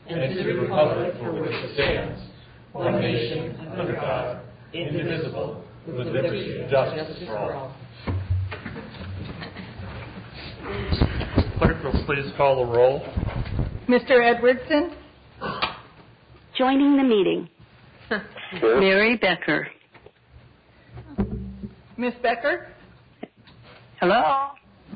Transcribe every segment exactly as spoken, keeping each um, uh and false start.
and to the republic for which it stands, one nation, under God, indivisible, with liberty and justice for all. Clerk will please call the roll. Mister Edwardson? Joining the meeting. Mary Becker. Miss Becker? Hello?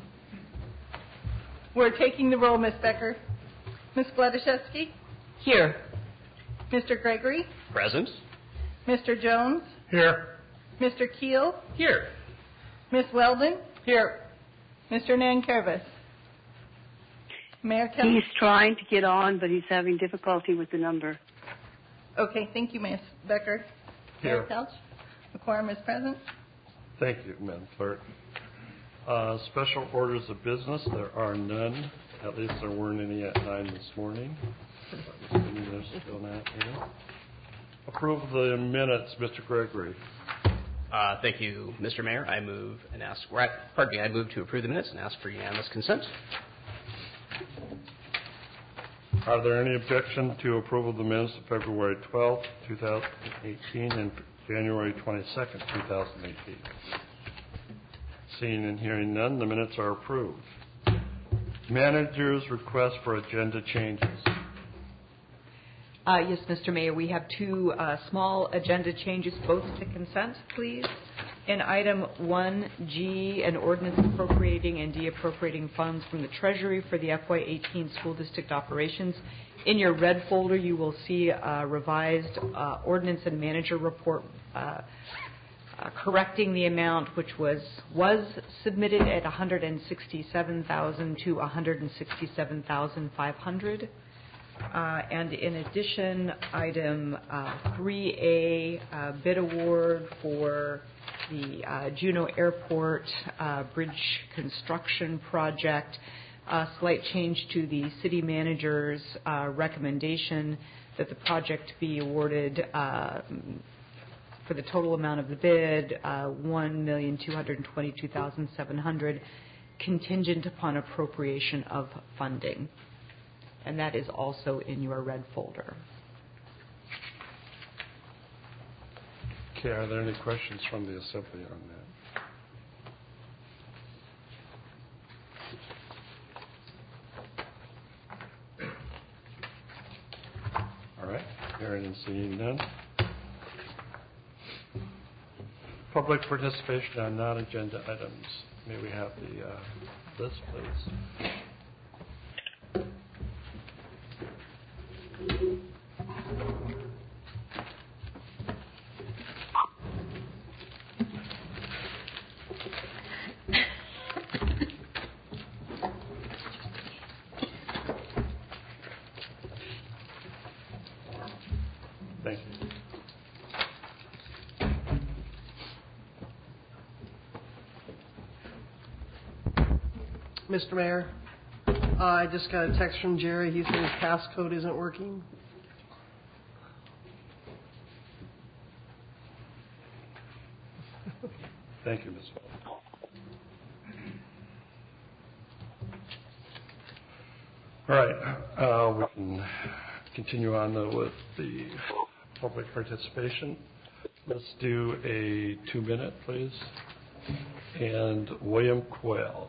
We're taking the roll, Miss Becker. Miss Gladaszewski? Here. Mister Gregory? Present. Mister Jones? Here. Mister Keel? Here. Miss Weldon? Here. Mister Nankervis? Mayor Kelly? He's trying to get on, but he's having difficulty with the number. Okay, thank you, Miss Becker. Here. Mayor Couch? The quorum is present. Thank you, Madam Clerk. Uh, special orders of business, there are none. At least there weren't any at nine this morning. There's still not any. Approve the minutes, Mister Gregory. Uh, thank you, Mister Mayor. I move and ask, pardon me, I move to approve the minutes and ask for unanimous consent. Are there any objection to approval of the minutes of February twelfth, two thousand eighteen and January twenty-second, two thousand eighteen? Seeing and hearing none, the minutes are approved. Manager's request for agenda changes. Uh, yes, Mister Mayor, we have two uh, small agenda changes, both to consent, please. In item one G, an ordinance appropriating and deappropriating funds from the Treasury for the F Y eighteen school district operations. In your red folder, you will see a revised uh, ordinance and manager report uh, uh, correcting the amount which was was submitted at one hundred sixty-seven thousand dollars to one hundred sixty-seven thousand five hundred dollars. Uh, and in addition, item uh, three A, uh, bid award for the uh, Juneau Airport uh, bridge construction project. A slight change to the city manager's uh, recommendation that the project be awarded uh, for the total amount of the bid, uh, one million two hundred twenty-two thousand seven hundred dollars, contingent upon appropriation of funding. And that is also in your red folder. Okay, are there any questions from the Assembly on that? All right, hearing and seeing none. Public participation on non-agenda items. May we have the uh, list, please? Thank you. Mister Mayor, uh, I just got a text from Jerry. He said his passcode isn't working. Thank you, Miz Bell. All right, uh, we can continue on uh, with the public participation. Let's do a two-minute, please. And William Quayle.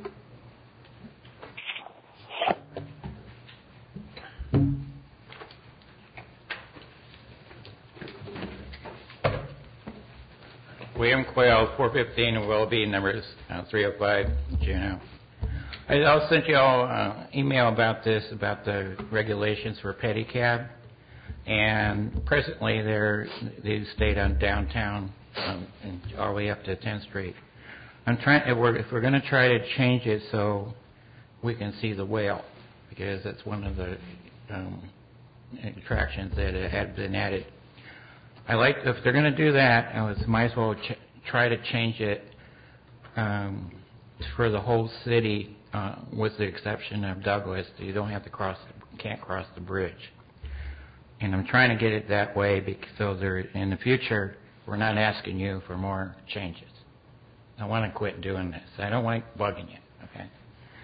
William Quayle, four fifteen Willoughby, numbers uh, three oh five, Juneau. I- I'll send you all an uh, email about this, about the regulations for pedicab. And presently, they're, they stayed on downtown um, and all the way up to tenth Street. I'm trying, if we're, if we're going to try to change it so we can see the whale, because that's one of the um, attractions that had been added. I like, if they're going to do that, I was, might as well ch- try to change it um, for the whole city, uh, with the exception of Douglas. You don't have to cross, can't cross the bridge. And I'm trying to get it that way because so there, in the future, we're not asking you for more changes. I want to quit doing this. I don't like bugging you, okay?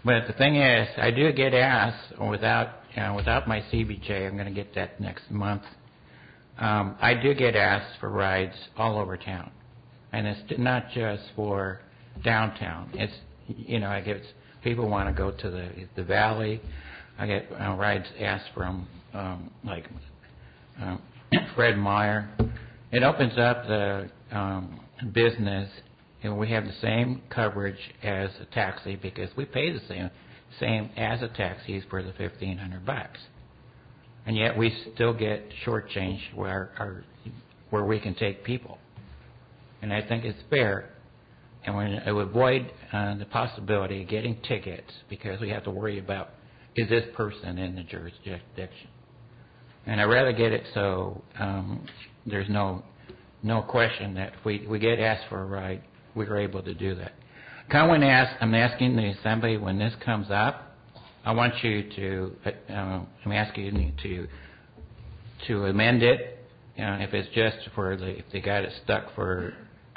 But the thing is, I do get asked without, you know, without my C B J, I'm going to get that next month. Um, I do get asked for rides all over town, and it's not just for downtown. It's, you know, I get people want to go to the the valley. I get uh, rides asked from um, like um, Fred Meyer. It opens up the um, business. And we have the same coverage as a taxi because we pay the same same as a taxi for the fifteen hundred bucks, and yet we still get shortchanged where our where we can take people, and I think it's fair, and we it would avoid uh, the possibility of getting tickets because we have to worry about is this person in the jurisdiction, and I'd rather get it so um, there's no no question that if we we get asked for a ride, we were able to do that. Conway asked, I'm asking the Assembly when this comes up, I want you to, uh, I'm asking you to to amend it. You know, if it's just for the, if they got it stuck for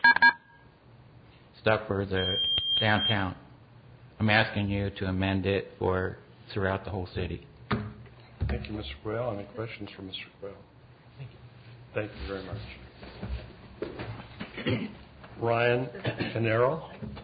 stuck for the downtown, I'm asking you to amend it for throughout the whole city. Thank you, Mister Quayle. Any questions for Mister Quayle? Thank you. Thank you very much. Ryan Canero.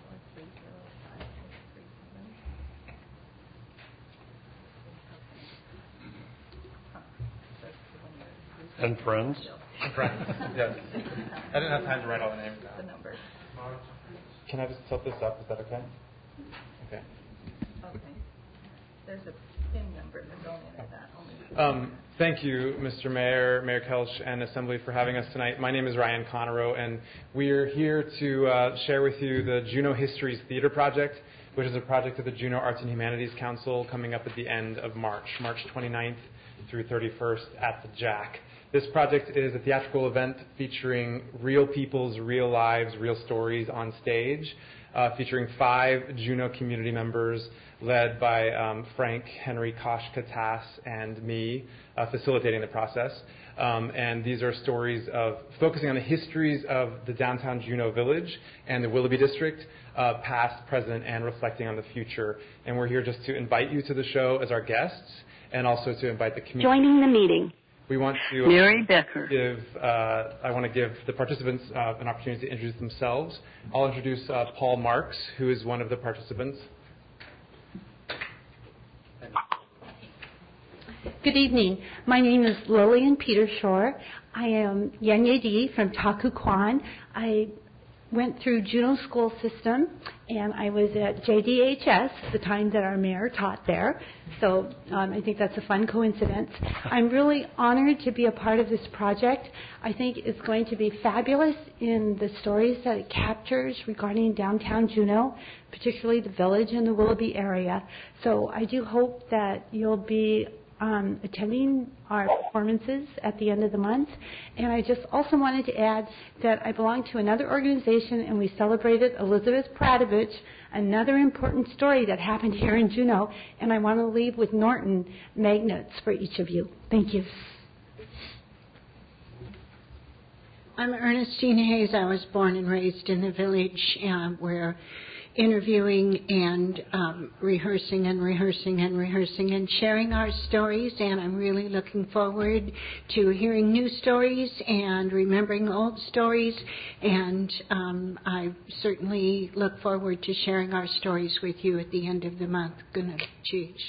And friends. And friends, yes. I didn't have time to write all the names down. The numbers. Can I just tilt this up? Is that okay? Okay. Okay. There's a PIN number, but don't enter that. Only Um, thank you, Mister Mayor, Mayor Kelch, and Assembly for having us tonight. My name is Ryan Conero, and we are here to uh, share with you the Juneau Histories Theater Project, which is a project of the Juneau Arts and Humanities Council coming up at the end of March, March twenty-ninth through thirty-first at the Jack. This project is a theatrical event featuring real people's real lives, real stories on stage, uh, featuring five Juneau community members led by um, Frank Henry Kosh-Katas and me, uh, facilitating the process. Um, and these are stories of focusing on the histories of the downtown Juneau Village and the Willoughby District, uh, past, present, and reflecting on the future. And we're here just to invite you to the show as our guests and also to invite the community. Joining the meeting. We want to Mary Becker. give, uh, I want to give the participants uh, an opportunity to introduce themselves. I'll introduce uh, Paul Marks, who is one of the participants. Good evening. My name is Lillian Petershore. I am Yanyedi from Taku Kwan. I went through Juneau School System, and I was at J D H S the time that our mayor taught there. So um, I think that's a fun coincidence. I'm really honored to be a part of this project. I think it's going to be fabulous in the stories that it captures regarding downtown Juneau, particularly the village and the Willoughby area. So I do hope that you'll be Um, attending our performances at the end of the month. And I just also wanted to add that I belong to another organization, and we celebrated Elizabeth Pradovich, another important story that happened here in Juneau, and I want to leave with Norton magnets for each of you. Thank you. I'm Ernestine Hayes. I was born and raised in the village uh, where interviewing and um, rehearsing and rehearsing and rehearsing and sharing our stories, and I'm really looking forward to hearing new stories and remembering old stories, and um, I certainly look forward to sharing our stories with you at the end of the month. Guna Cheech.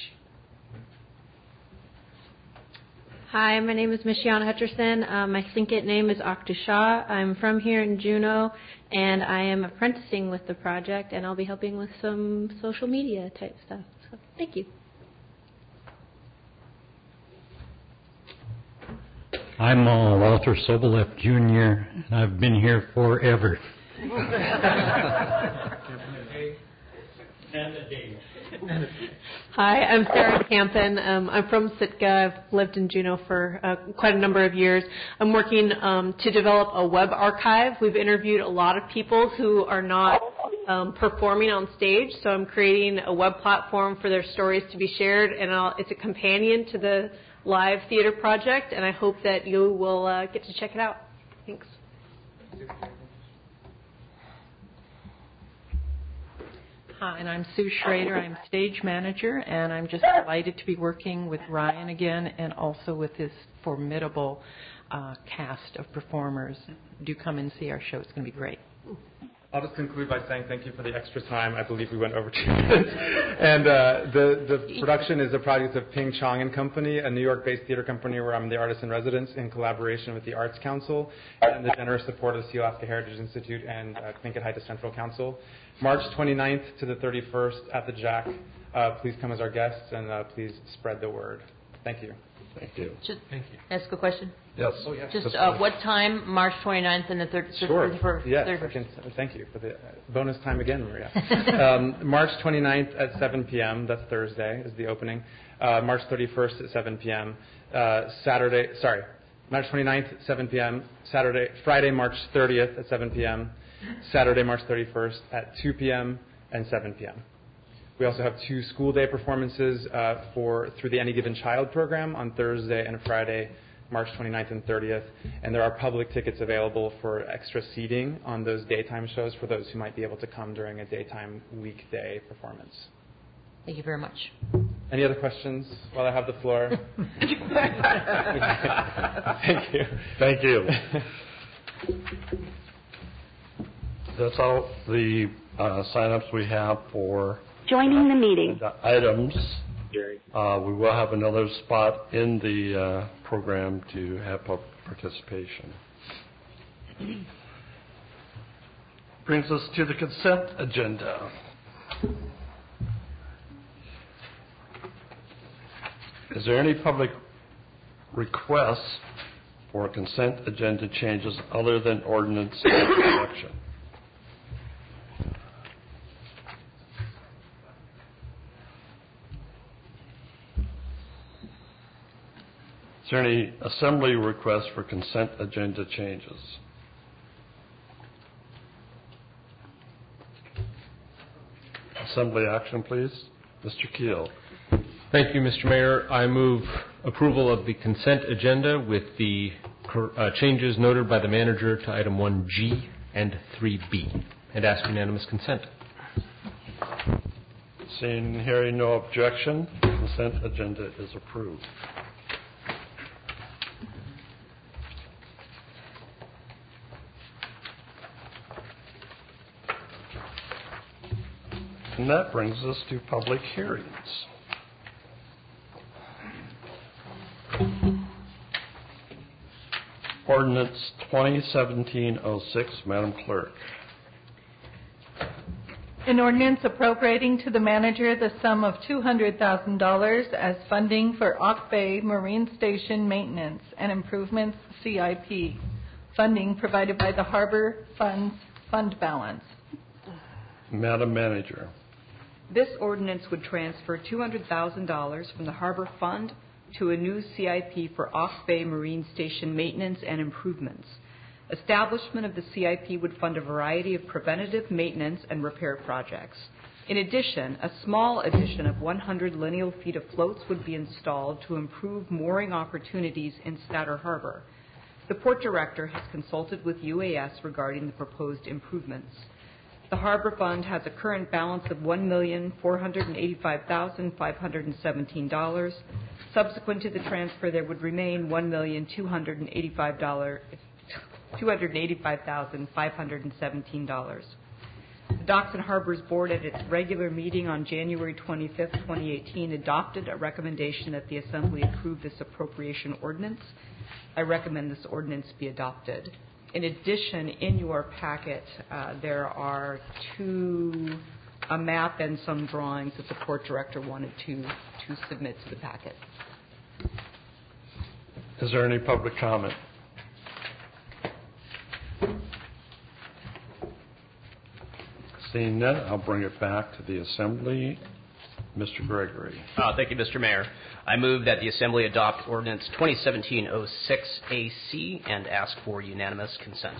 Hi, my name is Michiana Hutcherson. Um, my Tlingit name is Akhtu Shah. I'm from here in Juneau, and I am apprenticing with the project, and I'll be helping with some social media type stuff. So, thank you. I'm uh, Walter Soboleff Junior, and I've been here forever. And a date. Hi, I'm Sarah Campen. Um, I'm from Sitka. I've lived in Juneau for uh, quite a number of years. I'm working um, to develop a web archive. We've interviewed a lot of people who are not um, performing on stage, so I'm creating a web platform for their stories to be shared, and I'll, it's a companion to the live theater project, and I hope that you will uh, get to check it out. Thanks. Hi, and I'm Sue Schrader. I'm stage manager, and I'm just delighted to be working with Ryan again and also with this formidable uh, cast of performers. Do come and see our show. It's going to be great. I'll just conclude by saying thank you for the extra time. I believe we went over two minutes. And uh, the, the production is a project of Ping Chong and Company, a New York-based theater company where I'm the artist in residence in collaboration with the Arts Council and the generous support of the Sealaska Heritage Institute and uh, Tlingit Haida Central Council. March twenty-ninth to the thirty-first at the Jack. Uh, please come as our guests and uh, please spread the word. Thank you. Thank you. Just Thank you. ask a question? Yes. Oh, yes. Just uh, what time, March twenty-ninth and the third, Sure. thirty-first? Yes, I thirty-first. can, thank you for the uh, bonus time again, Maria. um, March twenty-ninth at seven p.m. That's Thursday is the opening. Uh, March thirty-first at seven p.m. Uh, Saturday, sorry, March twenty-ninth at seven p.m. Saturday, Friday, March thirtieth at seven p.m. Saturday, March thirty-first at two p.m. and seven p.m. We also have two school day performances uh, for through the Any Given Child program on Thursday and Friday, March twenty-ninth and thirtieth. And there are public tickets available for extra seating on those daytime shows for those who might be able to come during a daytime weekday performance. Thank you very much. Any other questions while I have the floor? Thank you. Thank you. That's all the uh, sign-ups we have for Joining the meeting. the items. Uh, we will have another spot in the uh, program to have public participation. Brings us to the consent agenda. Is there any public requests for consent agenda changes other than ordinance introduction? Is there any assembly requests for consent agenda changes? Assembly action, please. Mister Keel. Thank you, Mister Mayor. I move approval of the consent agenda with the uh, changes noted by the manager to item one G and three B, and ask unanimous consent. Seeing and hearing no objection, the consent agenda is approved. And that brings us to public hearings. Ordinance twenty seventeen oh six, Madam Clerk. An ordinance appropriating to the manager the sum of two hundred thousand dollars as funding for Auk Bay Marine Station maintenance and improvements C I P. Funding provided by the Harbor Funds fund balance. Madam Manager. This ordinance would transfer two hundred thousand dollars from the Harbor Fund to a new C I P for Auk Bay Marine Station maintenance and improvements. Establishment of the C I P would fund a variety of preventative maintenance and repair projects. In addition, a small addition of one hundred lineal feet of floats would be installed to improve mooring opportunities in Statter Harbor. The Port Director has consulted with U A S regarding the proposed improvements. The Harbor Fund has a current balance of one million four hundred eighty-five thousand five hundred seventeen dollars. Subsequent to the transfer, there would remain one million two hundred eighty-five thousand five hundred seventeen dollars. The Docks and Harbors Board at its regular meeting on January twenty-fifth, twenty eighteen, adopted a recommendation that the Assembly approve this appropriation ordinance. I recommend this ordinance be adopted. In addition, in your packet, uh, there are two, a map and some drawings that the Port Director wanted to, to submit to the packet. Is there any public comment? Seeing none, I'll bring it back to the Assembly. Mister Gregory. Uh, thank you, Mister Mayor. I move that the Assembly adopt Ordinance twenty seventeen oh six A C and ask for unanimous consent.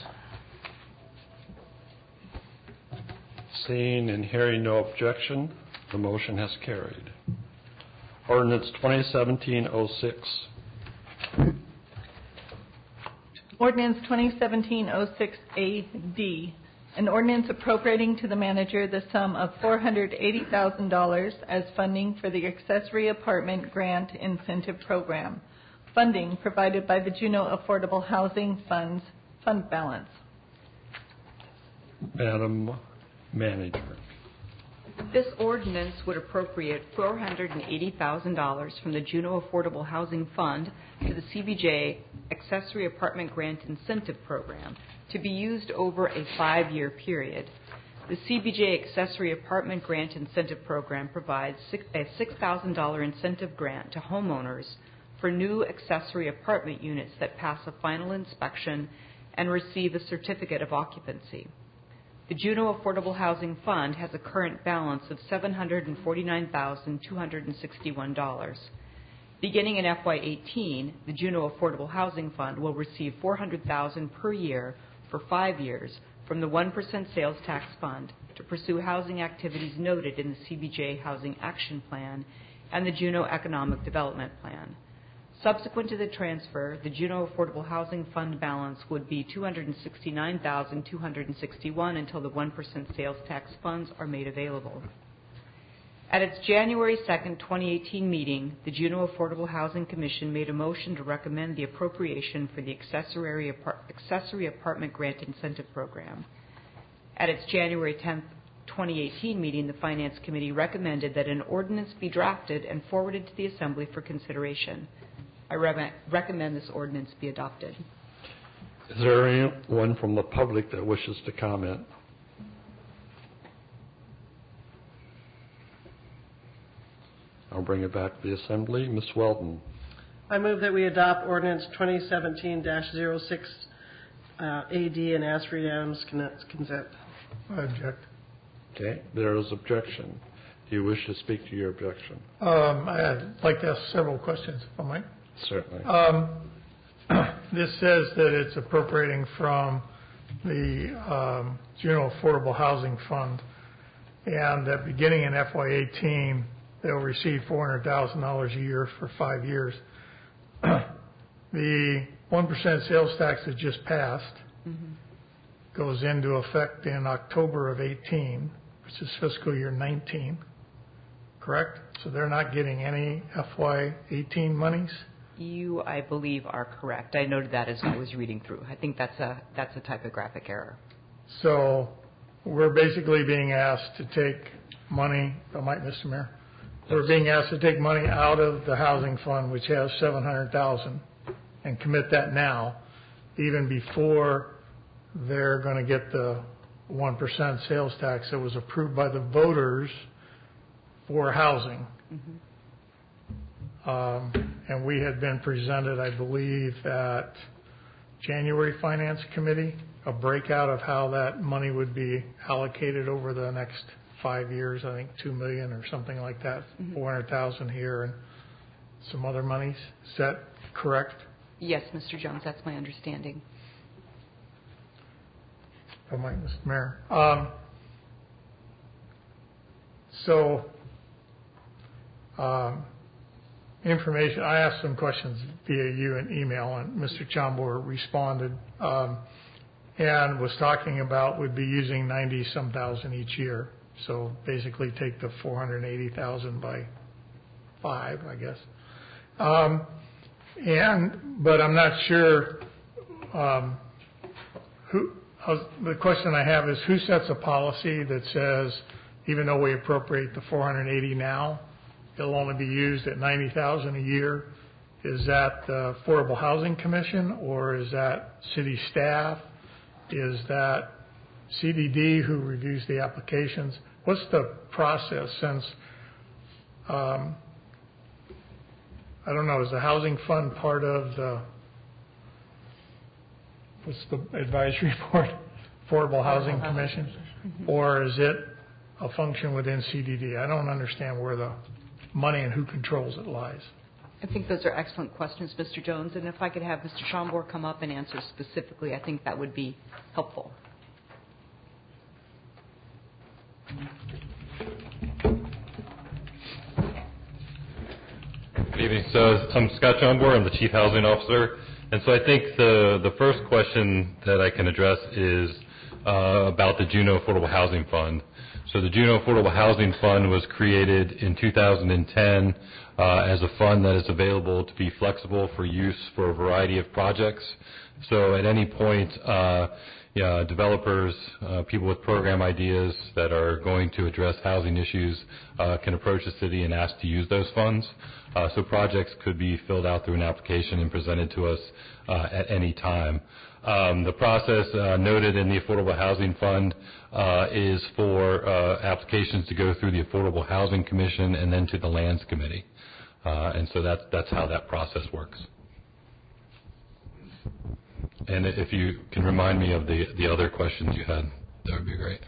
Seeing and hearing no objection, the motion has carried. Ordinance twenty seventeen oh six. Ordinance twenty seventeen oh six A D. An ordinance appropriating to the manager the sum of four hundred eighty thousand dollars as funding for the accessory apartment grant incentive program. Funding provided by the Juneau Affordable Housing Fund's fund balance. Madam Manager. This ordinance would appropriate four hundred eighty thousand dollars from the Juneau Affordable Housing Fund to the C B J Accessory Apartment Grant Incentive Program to be used over a five-year period. The C B J Accessory Apartment Grant Incentive Program provides a six thousand dollars incentive grant to homeowners for new accessory apartment units that pass a final inspection and receive a certificate of occupancy. The Juneau Affordable Housing Fund has a current balance of seven hundred forty-nine thousand two hundred sixty-one dollars. Beginning in F Y eighteen, the Juneau Affordable Housing Fund will receive four hundred thousand dollars per year for five years from the one percent sales tax fund to pursue housing activities noted in the C B J Housing Action Plan and the Juneau Economic Development Plan. Subsequent to the transfer, the Juneau Affordable Housing Fund balance would be two hundred sixty-nine thousand two hundred sixty-one dollars until the one percent sales tax funds are made available. At its January second, twenty eighteen meeting, the Juneau Affordable Housing Commission made a motion to recommend the appropriation for the accessory, apart- accessory apartment grant incentive program. At its January tenth, twenty eighteen meeting, the Finance Committee recommended that an ordinance be drafted and forwarded to the Assembly for consideration. I re- recommend this ordinance be adopted. Is there anyone from the public that wishes to comment? I'll bring it back to the Assembly. Miz Weldon. I move that we adopt ordinance twenty seventeen dash oh six uh, A D and ask for unanimous consent. I object. Okay, there is objection. Do you wish to speak to your objection? Um, I'd like to ask several questions, if I might. Certainly. Um, this says that it's appropriating from the um, Juneau Affordable Housing Fund, and that beginning in F Y eighteen, they'll receive four hundred thousand dollars a year for five years. The one percent sales tax that just passed mm-hmm. goes into effect in October of eighteen, which is fiscal year nineteen, correct? So they're not getting any F Y eighteen monies? You, I believe, are correct. I noted that as I was reading through. I think that's a that's a typographic error. So we're basically being asked to take money, oh, Mike, Mister Mayor, we're being asked to take money out of the housing fund, which has seven hundred thousand dollars, and commit that now, even before they're going to get the one percent sales tax that was approved by the voters for housing. Mm-hmm. Um, and we had been presented, I believe, at January Finance Committee, a breakout of how that money would be allocated over the next five years. I think two million or something like that, mm-hmm. four hundred thousand here and some other monies. Is that correct? Yes, Mister Jones, that's my understanding. Oh, my, Mister Mayor. Um, so, um, information, I asked some questions via you and email, and Mister Chambor responded um, and was talking about would be using ninety some thousand each year. So basically take the four hundred eighty thousand by five, I guess. Um, and, but I'm not sure um, who, I was, the question I have is who sets a policy that says even though we appropriate the four hundred eighty now, it'll only be used at ninety thousand a year? Is that the Affordable Housing Commission, or is that city staff? Is that C D D who reviews the applications? What's the process since, um, I don't know, is the housing fund part of the, what's the advisory board? Affordable Housing Commission? Mm-hmm. Or is it a function within C D D? I don't understand where the money and who controls it lies. I think those are excellent questions, Mister Jones, and if I could have Mister Chambor come up and answer specifically, I think that would be helpful. Good evening. So I'm Scott Chambor. I'm the Chief Housing Officer. And so I think the, the first question that I can address is uh, about the Juneau Affordable Housing Fund. So the Juneau Affordable Housing Fund was created in two thousand ten uh, as a fund that is available to be flexible for use for a variety of projects. So at any point, uh, yeah, developers, uh, people with program ideas that are going to address housing issues uh, can approach the city and ask to use those funds. Uh, so projects could be filled out through an application and presented to us uh, at any time. Um, the process uh, noted in the Affordable Housing Fund uh, is for uh, applications to go through the Affordable Housing Commission and then to the Lands Committee. Uh, and so that's, that's how that process works. And if you can remind me of the, the other questions you had, that would be great.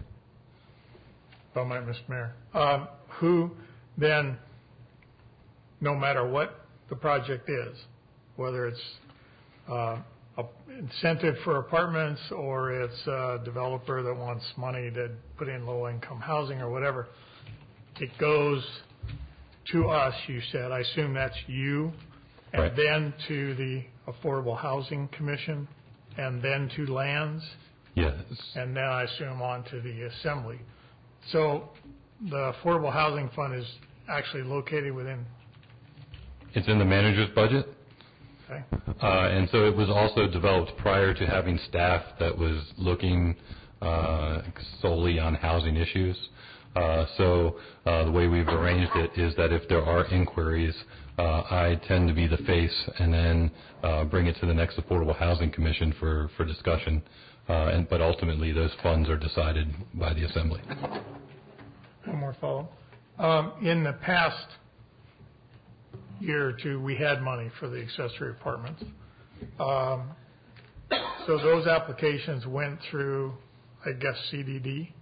Oh, my, Mister Mayor. Um, who then, no matter what the project is, whether it's uh, a incentive for apartments or it's a developer that wants money to put in low-income housing or whatever, it goes to us, you said. I assume that's you, and right. then to the Affordable Housing Commission, and then to Lands, yes, and then I assume on to the Assembly. So the Affordable Housing Fund is actually located within. It's in the manager's budget. Okay. Uh, and so it was also developed prior to having staff that was looking uh, solely on housing issues. Uh, so uh, the way we've arranged it is that if there are inquiries, uh, I tend to be the face and then uh, bring it to the next Affordable Housing Commission for, for discussion. Uh, and, but ultimately those funds are decided by the Assembly. One more follow-up. Um, in the past year or two, we had money for the accessory apartments. Um, so those applications went through, I guess, C D D,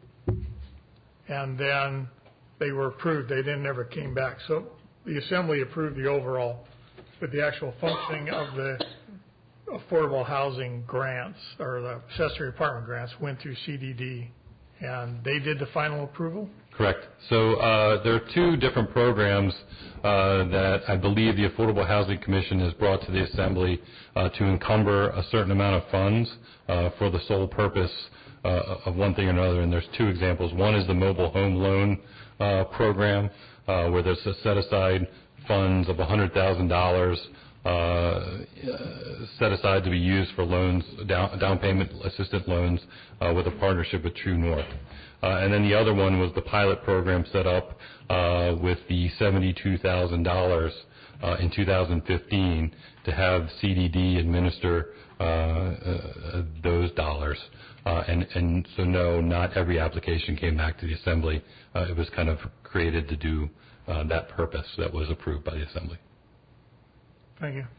and then they were approved. They then never came back. So the Assembly approved the overall, but the actual functioning of the affordable housing grants or the accessory apartment grants went through C D D, and they did the final approval? Correct. So uh, there are two different programs uh, that I believe the Affordable Housing Commission has brought to the Assembly uh, to encumber a certain amount of funds uh, for the sole purpose uh, of one thing or another. And there's two examples. One is the mobile home loan uh, program, uh, where there's a set aside funds of one hundred thousand dollars uh, set aside to be used for loans, down, down payment assistance loans uh, with a partnership with True North. Uh, and then the other one was the pilot program set up uh, with the seventy-two thousand dollars uh, in two thousand fifteen to have C D D administer uh, uh, those dollars. Uh, and, and so no, not every application came back to the Assembly. Uh, it was kind of created to do uh, that purpose that was approved by the Assembly. Thank you.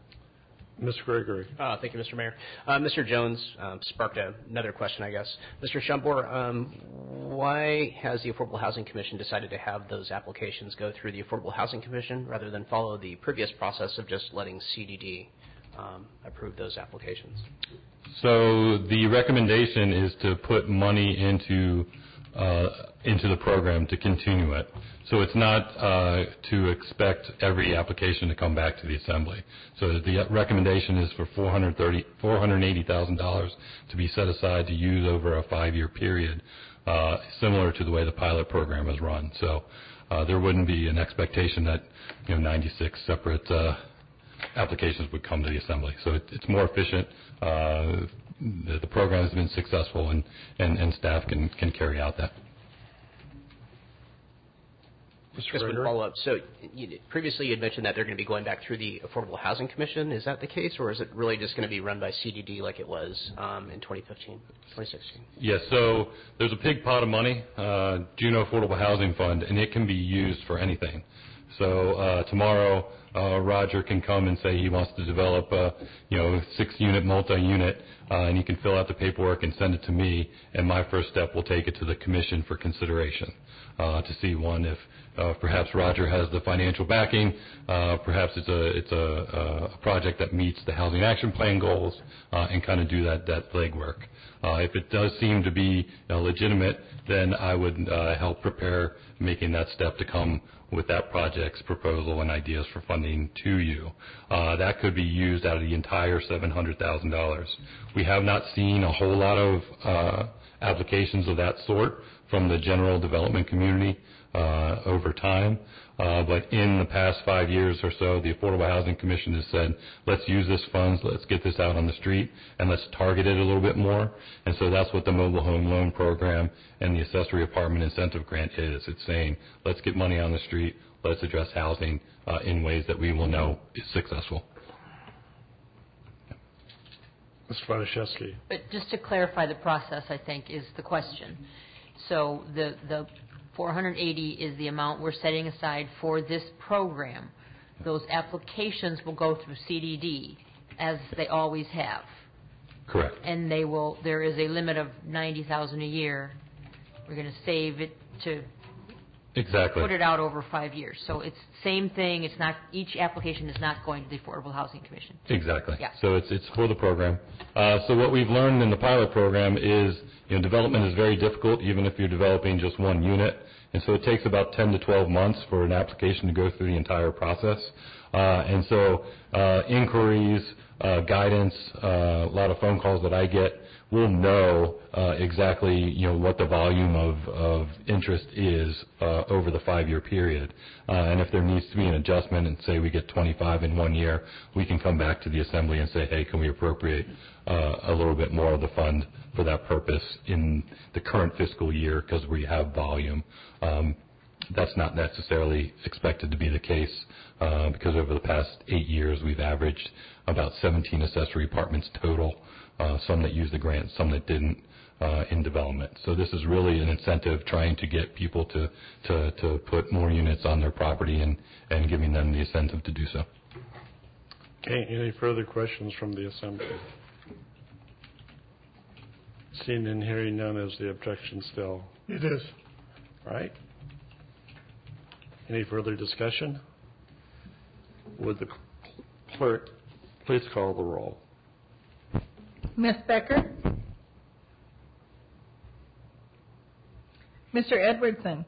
Mister Gregory. Uh, thank you, Mister Mayor. Uh, Mister Jones um, sparked a, another question, I guess. Mister Shumbor, um, why has the Affordable Housing Commission decided to have those applications go through the Affordable Housing Commission rather than follow the previous process of just letting C D D um, approve those applications? So the recommendation is to put money into uh, into the program to continue it. So it's not uh, to expect every application to come back to the Assembly. So the recommendation is for four hundred eighty thousand dollars to be set aside to use over a five-year period, uh, similar to the way the pilot program is run. So uh, there wouldn't be an expectation that you know ninety-six separate uh, applications would come to the Assembly. So it, it's more efficient. Uh, the, the program has been successful, and, and, and staff can, can carry out that. Just one follow-up. So you, previously you had mentioned that they're going to be going back through the Affordable Housing Commission. Is that the case, or is it really just going to be run by C D D like it was um, in twenty fifteen, twenty sixteen? Yes, so there's a big pot of money, uh, Juneau Affordable Housing Fund, and it can be used for anything. So uh, tomorrow uh, Roger can come and say he wants to develop a you know six-unit, multi-unit, uh, and he can fill out the paperwork and send it to me, and my first step will take it to the commission for consideration uh, to see, one, if Uh, perhaps Roger has the financial backing. Uh, perhaps it's a it's a, a project that meets the Housing Action Plan goals, uh, and kind of do that that legwork. Uh, if it does seem to be uh, legitimate, then I would uh, help prepare making that step to come with that project's proposal and ideas for funding to you. Uh, that could be used out of the entire seven hundred thousand dollars. We have not seen a whole lot of uh, applications of that sort from the general development community uh, over time. Uh, but in the past five years or so, the Affordable Housing Commission has said, let's use this funds, let's get this out on the street, and let's target it a little bit more. And so that's what the Mobile Home Loan Program and the Accessory Apartment Incentive Grant is. It's saying, let's get money on the street, let's address housing uh, in ways that we will know is successful. Miz Wojciechowski. But just to clarify the process, I think, is the question. So the the four hundred eighty is the amount we're setting aside for this program. Those applications will go through C D D, as they always have. Correct. And they will. There is a limit of ninety thousand a year. We're going to save it to exactly put it out over five years. So it's same thing. It's not each application is not going to the Affordable Housing Commission. Exactly. Yeah. So it's it's for the program. Uh, so what we've learned in the pilot program is, you know, development is very difficult, even if you're developing just one unit, and so it takes about ten to twelve months for an application to go through the entire process. Uh, and so uh, inquiries, uh, guidance, uh, a lot of phone calls that I get, we'll know uh, exactly, you know, what the volume of, of interest is uh, over the five-year period. Uh, and if there needs to be an adjustment and say we get twenty-five in one year, we can come back to the Assembly and say, hey, can we appropriate uh, a little bit more of the fund for that purpose in the current fiscal year because we have volume. Um, that's not necessarily expected to be the case uh, because over the past eight years we've averaged about seventeen accessory apartments total. Uh, some that used the grant, some that didn't uh, in development. So this is really an incentive trying to get people to, to, to put more units on their property and, and giving them the incentive to do so. Okay, any further questions from the Assembly? Seeing and hearing none, is the objection still? It is. Right. Any further discussion? Would the clerk please call the roll? Miz Becker? Mister Edwardson?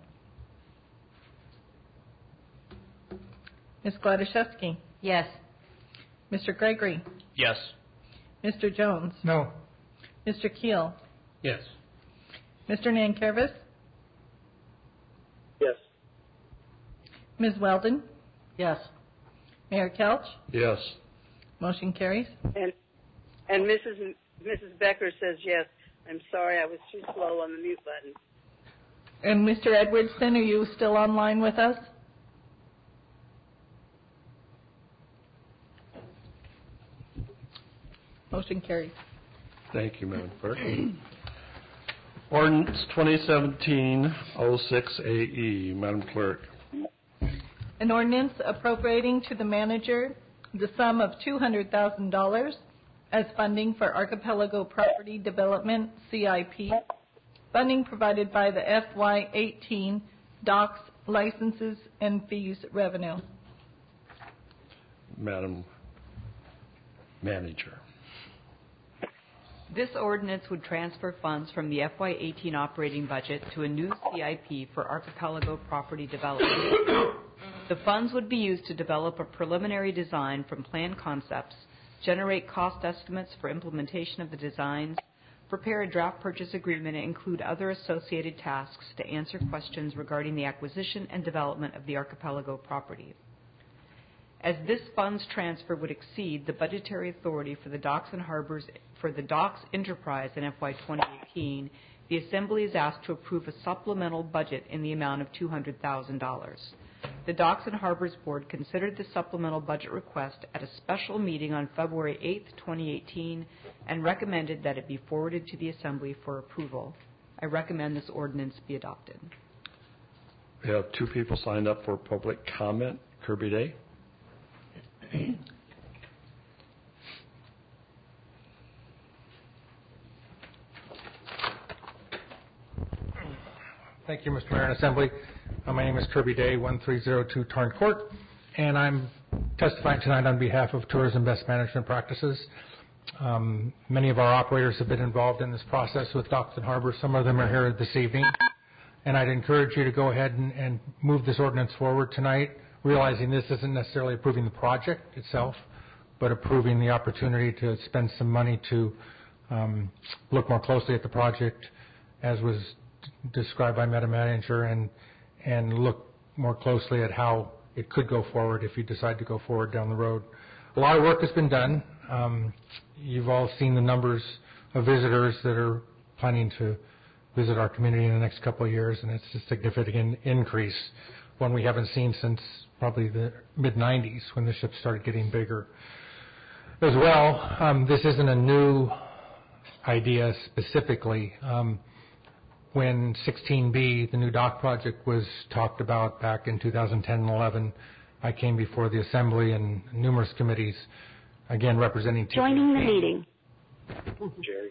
Miz Gladaszewski? Yes. Mister Gregory? Yes. Mister Jones? No. Mister Keel? Yes. Mister Nankervis? Yes. Miz Weldon? Yes. Mayor Kelch? Yes. Motion carries. And and Missus M- Missus Becker says yes. I'm sorry, I was too slow on the mute button. And Mister Edwardson, are you still online with us? Motion carries. Thank you, Madam Clerk. Ordinance twenty seventeen oh six A E, Madam Clerk. An ordinance appropriating to the manager the sum of two hundred thousand dollars as funding for Archipelago Property Development C I P, funding provided by the F Y eighteen docks, licenses, and fees revenue. Madam Manager. This ordinance would transfer funds from the F Y eighteen operating budget to a new C I P for Archipelago Property Development. The funds would be used to develop a preliminary design from plan concepts, generate cost estimates for implementation of the designs, prepare a draft purchase agreement, and include other associated tasks to answer questions regarding the acquisition and development of the Archipelago property. As this funds transfer would exceed the budgetary authority for the docks and harbors for the docks enterprise in F Y twenty eighteen, the Assembly is asked to approve a supplemental budget in the amount of two hundred thousand dollars. The Docks and Harbors Board considered the supplemental budget request at a special meeting on February eighth, twenty eighteen, and recommended that it be forwarded to the Assembly for approval. I recommend this ordinance be adopted. We have two people signed up for public comment. Kirby Day. Thank you, Mister Mayor and Assembly. Uh, my name is Kirby Day, one three zero two Tarn Court, and I'm testifying tonight on behalf of Tourism Best Management Practices. Um, many of our operators have been involved in this process with Docks and Harbors. Some of them are here this evening, and I'd encourage you to go ahead and, and move this ordinance forward tonight, realizing this isn't necessarily approving the project itself, but approving the opportunity to spend some money to um, look more closely at the project as was d- described by Meta Manager, and and look more closely at how it could go forward if you decide to go forward down the road. A lot of work has been done. Um, you've all seen the numbers of visitors that are planning to visit our community in the next couple of years, and it's a significant increase, one we haven't seen since probably the mid nineties when the ship started getting bigger. As well, um, this isn't a new idea specifically. Um, when sixteen B, the new dock project, was talked about back in two thousand ten and eleven, I came before the Assembly and numerous committees, again representing T B M P. Joining the meeting. Jerry.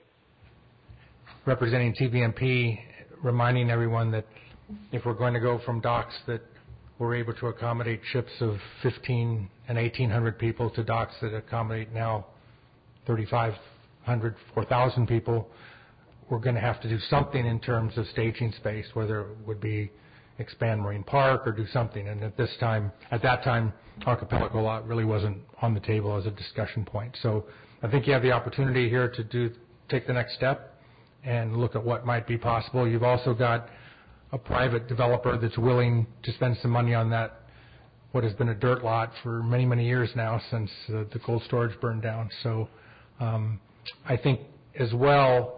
Representing T B M P, reminding everyone that if we're going to go from docks that were able to accommodate ships of fifteen and eighteen hundred people to docks that accommodate now thirty-five hundred, four thousand people, we're going to have to do something in terms of staging space, whether it would be expand Marine Park or do something. And at this time, at that time, Archipelago Lot really wasn't on the table as a discussion point. So I think you have the opportunity here to do take the next step and look at what might be possible. You've also got a private developer that's willing to spend some money on that, what has been a dirt lot for many, many years now since uh, the cold storage burned down. So um, I think as well,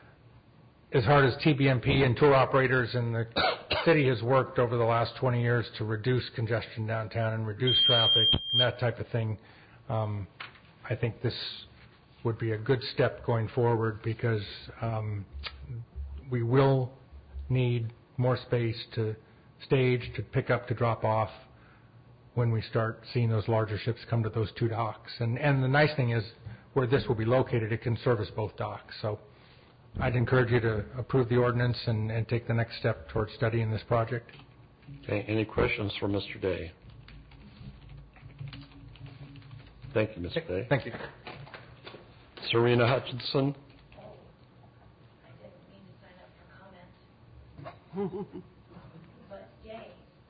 as hard as T B M P and tour operators and the city has worked over the last twenty years to reduce congestion downtown and reduce traffic and that type of thing, um, I think this would be a good step going forward because um, we will need more space to stage, to pick up, to drop off when we start seeing those larger ships come to those two docks. And, and the nice thing is where this will be located, it can service both docks. So I'd encourage you to approve the ordinance and, and take the next step towards studying this project. Okay, any questions for Mister Day? Thank you, Mister Day. Thank you. Serena Hutchinson. But yay.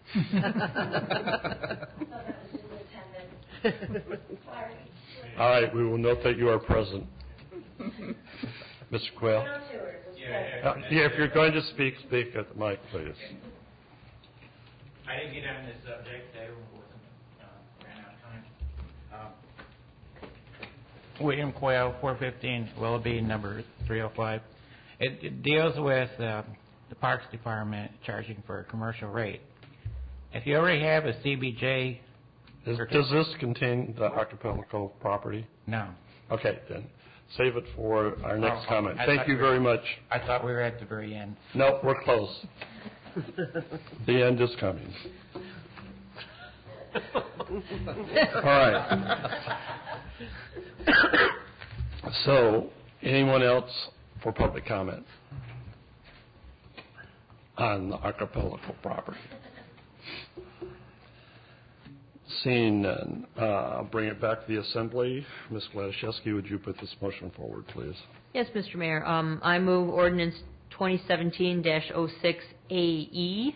All right, we will note that you are present. Mister Quayle? Yeah, Uh, yeah, if you're going to speak, speak at the mic, please. I didn't get on this subject. I wasn't, uh, ran out of time. Um, William Quayle, four fifteen Willoughby, number three oh five. It, it deals with uh, the Parks Department charging for a commercial rate. If you already have a C B J... Is, does this contain the Archipelago property? No. Okay, then save it for our next Oh, comment. I Thank you we very were, much. I thought we were at the very end. No, we're close. The end is coming. All right. So, anyone else for public comment on the Archipelago property? Seeing none, uh, I'll bring it back to the Assembly. Miz Gladaszewski, would you put this motion forward, please? Yes, Mister Mayor. Um, I move ordinance twenty seventeen dash oh six A E.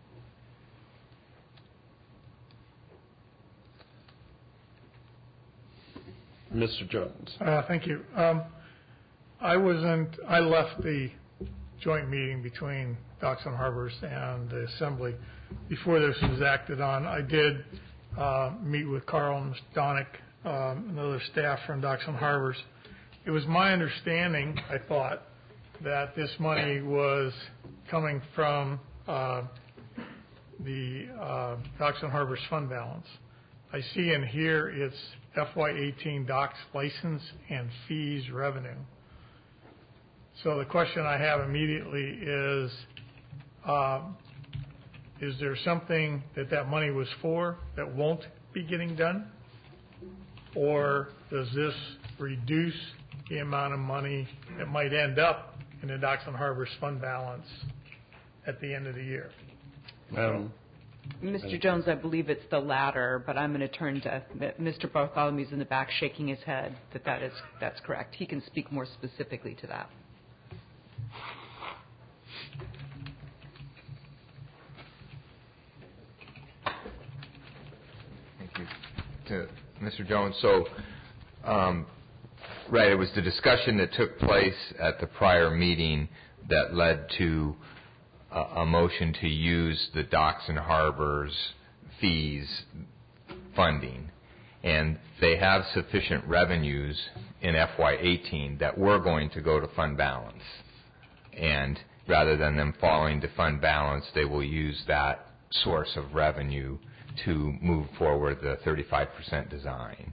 Mister Jones. Uh, thank you. Um, I wasn't, I left the joint meeting between Docks and Harbors and the Assembly before this was acted on. I did uh, meet with Carl and Mister Donick, um, and other staff from Docks and Harbors. It was my understanding, I thought, that this money was coming from uh, the uh, Docks and Harbors fund balance. I see in here it's F Y eighteen docks license and fees revenue. So the question I have immediately is, uh, is there something that that money was for that won't be getting done? Or does this reduce the amount of money that might end up in the Docks and Harbors fund balance at the end of the year? Madam. Mister Jones, I believe it's the latter, but I'm going to turn to Mister Bartholomew's in the back shaking his head that, that is, that's correct. He can speak more specifically to that. Thank you. To Mister Jones, so, um, right, it was the discussion that took place at the prior meeting that led to a, a motion to use the docks and harbors fees funding. And they have sufficient revenues in F Y eighteen that were going to go to fund balance. And rather than them falling to fund balance, they will use that source of revenue to move forward the thirty-five percent design.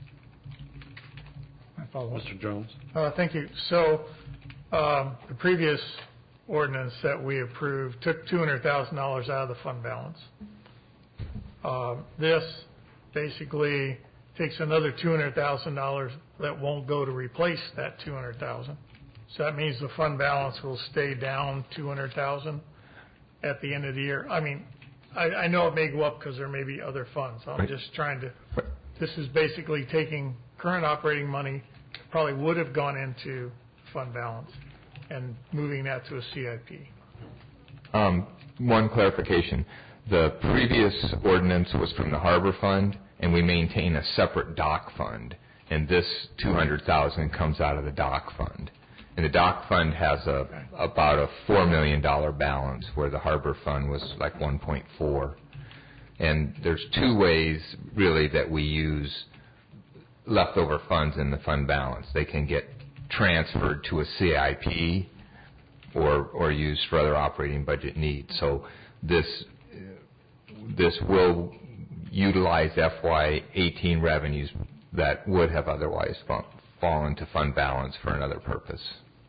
Mister Jones. Uh, thank you. So um, the previous ordinance that we approved took two hundred thousand dollars out of the fund balance. Uh, this basically takes another two hundred thousand dollars that won't go to replace that two hundred thousand dollars. So that means the fund balance will stay down two hundred thousand dollars at the end of the year. I mean, I, I know it may go up because there may be other funds. I'm just trying to, this is basically taking current operating money, probably would have gone into fund balance, and moving that to a C I P. Um, one clarification. The previous ordinance was from the Harbor Fund, and we maintain a separate dock fund. And this two hundred thousand dollars comes out of the dock fund. And the dock fund has a about a four million dollars balance, where the Harbor Fund was like one point four. And there's two ways, really, that we use leftover funds in the fund balance. They can get transferred to a C I P or or used for other operating budget needs. So this this will utilize F Y eighteen revenues that would have otherwise fa- fallen to fund balance for another purpose.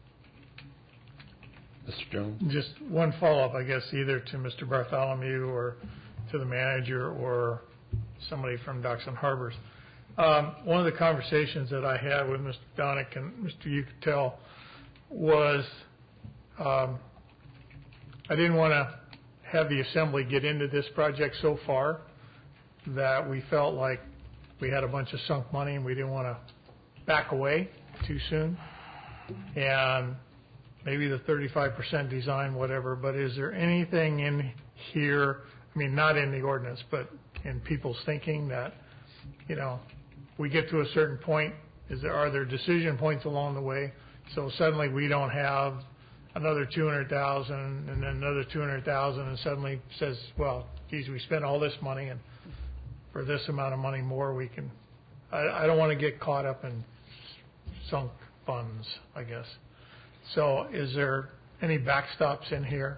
Mister Jones? Just one follow-up, I guess, either to Mister Bartholomew or to the manager or somebody from Docks and Harbors. Um, one of the conversations that I had with Mister Donick and Mister Ucatel was um, I didn't want to have the assembly get into this project so far that we felt like we had a bunch of sunk money and we didn't want to back away too soon. And maybe the thirty-five percent design, whatever, but is there anything in here, I mean, not in the ordinance, but in people's thinking that, you know, we get to a certain point, is there, are there decision points along the way? So suddenly we don't have another two hundred thousand and then another two hundred thousand and suddenly says, well, geez, we spent all this money and for this amount of money more we can, I, I don't want to get caught up in sunk funds, I guess. So is there any backstops in here?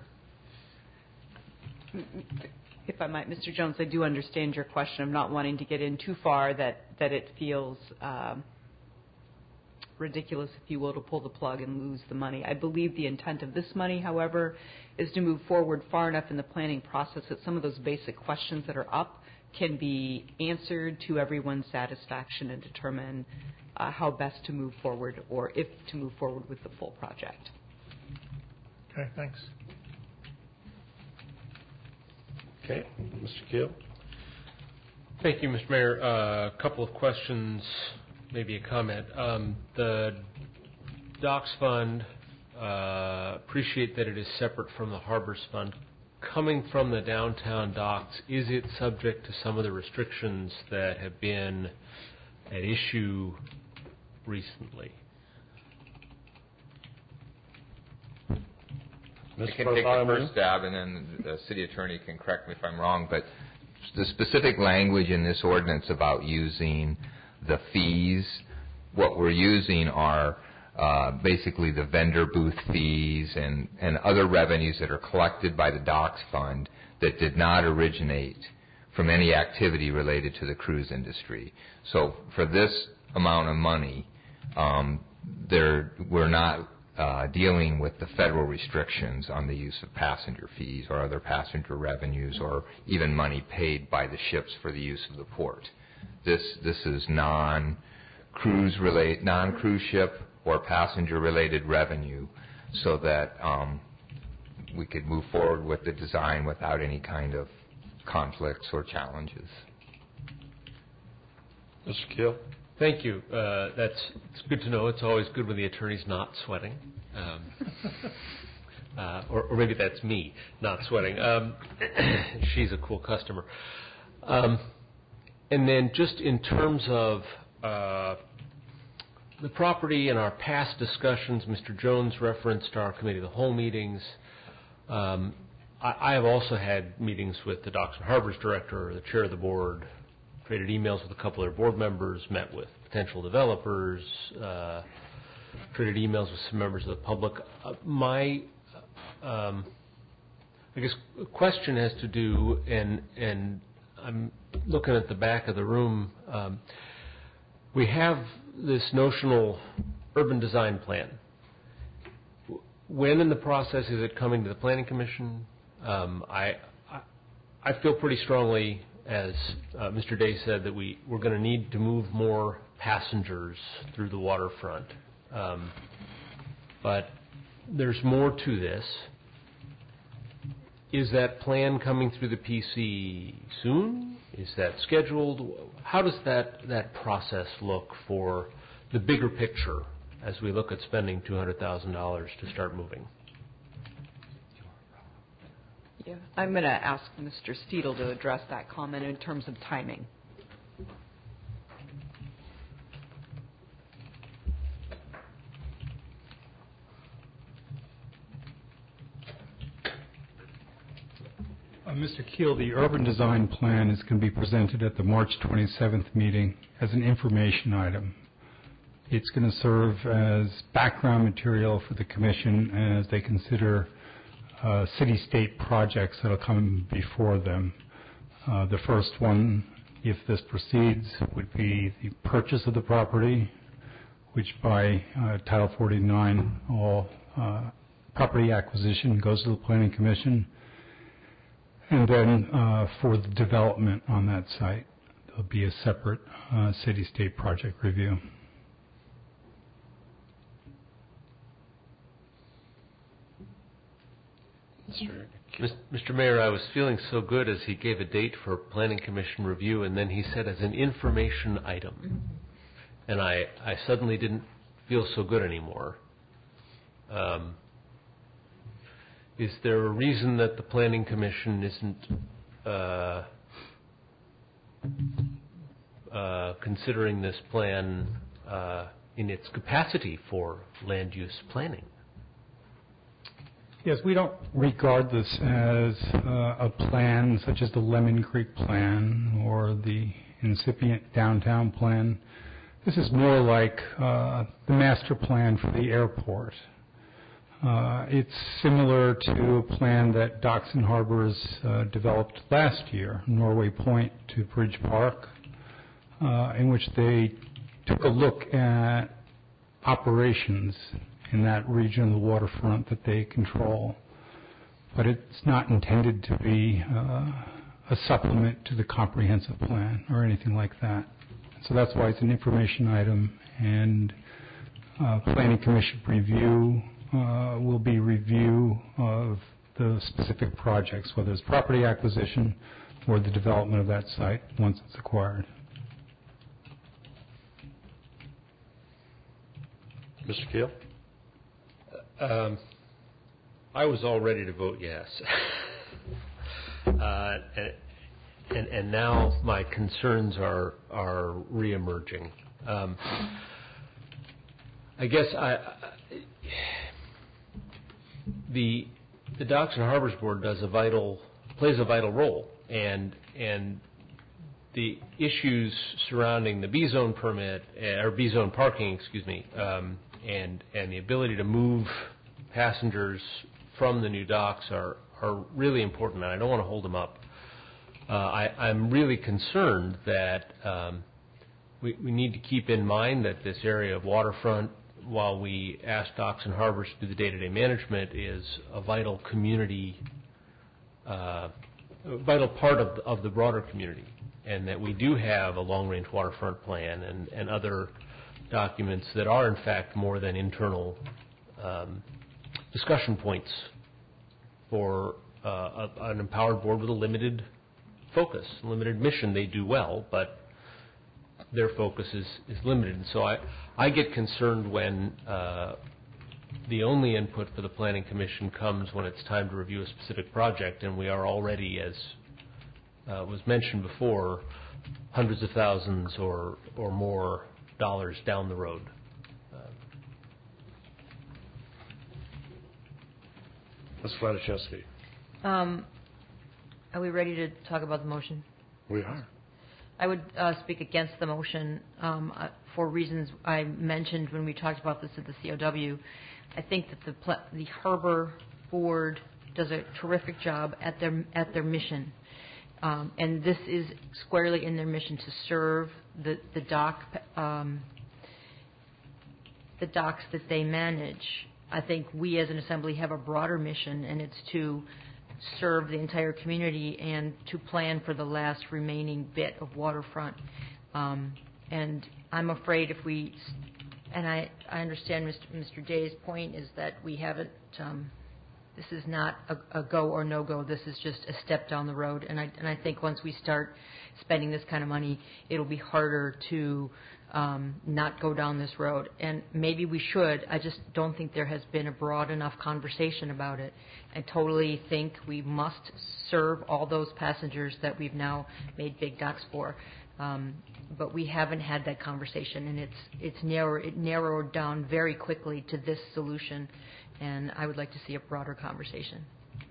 If I might, Mister Jones, I do understand your question of not wanting to get in too far that, that it feels um, ridiculous, if you will, to pull the plug and lose the money. I believe the intent of this money, however, is to move forward far enough in the planning process that some of those basic questions that are up can be answered to everyone's satisfaction and determine uh, how best to move forward or if to move forward with the full project. Okay, thanks. Okay, Mister Keel. Thank you, Mister Mayor. A uh, couple of questions, maybe a comment. Um, the Docks Fund, uh, appreciate that it is separate from the Harbors Fund. Coming from the downtown docks, is it subject to some of the restrictions that have been at issue recently? I can take the first stab, and then the city attorney can correct me if I'm wrong, but the specific language in this ordinance about using the fees, what we're using are uh, basically the vendor booth fees and, and other revenues that are collected by the Docks Fund that did not originate from any activity related to the cruise industry. So for this amount of money, um, there, we're not Uh, dealing with the federal restrictions on the use of passenger fees or other passenger revenues or even money paid by the ships for the use of the port. This this is non-cruise relate, non-cruise ship or passenger related revenue, so that um, we could move forward with the design without any kind of conflicts or challenges. Mister Keel. Thank you. Uh, that's it's good to know. It's always good when the attorney's not sweating. Um, uh, or, or maybe that's me not sweating. Um, she's a cool customer. Um, and then just in terms of uh, the property in our past discussions, Mister Jones referenced our committee of the whole meetings. Um, I, I have also had meetings with the Docks and Harbors director, the chair of the board, traded emails with a couple of their board members, met with potential developers, uh, traded emails with some members of the public. Uh, my, um, I guess, question has to do, and and I'm looking at the back of the room. Um, we have this notional urban design plan. When in the process is it coming to the Planning Commission? Um, I, I I feel pretty strongly, as uh, Mister Day said, that we, we're going to need to move more passengers through the waterfront. Um, but there's more to this. Is that plan coming through the P C soon? Is that scheduled? How does that, that process look for the bigger picture as we look at spending two hundred thousand dollars to start moving? Yeah, I'm going to ask Mister Steedle to address that comment in terms of timing. Uh, Mister Keel, the urban design plan is going to be presented at the March twenty-seventh meeting as an information item. It's going to serve as background material for the Commission as they consider uh, city-state projects that will come before them. Uh, the first one, if this proceeds, would be the purchase of the property, which by uh, Title forty-nine, all uh, property acquisition goes to the Planning Commission. And then uh, for the development on that site, there'll be a separate uh, city-state project review. Mister Mayor, I was feeling so good as he gave a date for Planning Commission review, and then he said as an information item. And I, I suddenly didn't feel so good anymore. Um, is there a reason that the Planning Commission isn't uh, uh, considering this plan uh, in its capacity for land use planning? Yes, we don't regard this as uh, a plan such as the Lemon Creek plan or the incipient downtown plan. This is more like uh, the master plan for the airport. Uh, it's similar to a plan that Docks and Harbors uh, developed last year, Norway Point to Bridge Park, uh, in which they took a look at operations in that region of the waterfront that they control. But it's not intended to be uh, a supplement to the comprehensive plan or anything like that. So that's why it's an information item, and uh, Planning Commission review uh, will be review of the specific projects, whether it's property acquisition or the development of that site once it's acquired. Mister Keel? Um, I was all ready to vote yes. uh, and, and, and now my concerns are are reemerging. Um, I guess I, I, the the Docks and Harbors Board does a vital plays a vital role, and and the issues surrounding the B zone permit or B zone parking, excuse me. Um, and and the ability to move passengers from the new docks are, are really important, and I don't want to hold them up. Uh, I, I'm really concerned that um, we, we need to keep in mind that this area of waterfront, while we ask Docks and Harbors to do the day-to-day management, is a vital community, uh, a vital part of, of the broader community, and that we do have a long-range waterfront plan and, and other documents that are in fact more than internal um, discussion points for uh, a, an empowered board with a limited focus, limited mission. They do well, but their focus is, is limited. And so I, I get concerned when uh, the only input for the Planning Commission comes when it's time to review a specific project, and we are already, as uh, was mentioned before, hundreds of thousands or, or more dollars down the road. Miz Wladaszewski. Um, Are we ready to talk about the motion? We are. I would uh, speak against the motion um, uh, for reasons I mentioned when we talked about this at the C O W. I think that the pl- the Harbor Board does a terrific job at their at their mission, um, and this is squarely in their mission to serve the the dock um, the docks that they manage. I think we as an assembly have a broader mission, and it's to serve the entire community and to plan for the last remaining bit of waterfront. Um, and I'm afraid if we, and I, I understand Mister Mister Day's point is that we haven't, um, this is not a, a go or no go, this is just a step down the road. And I, and I think once we start spending this kind of money, it'll be harder to um, not go down this road. And maybe we should, I just don't think there has been a broad enough conversation about it. I totally think we must serve all those passengers that we've now made big docks for. Um, but we haven't had that conversation, and it's it's narrow, it narrowed down very quickly to this solution, and I would like to see a broader conversation.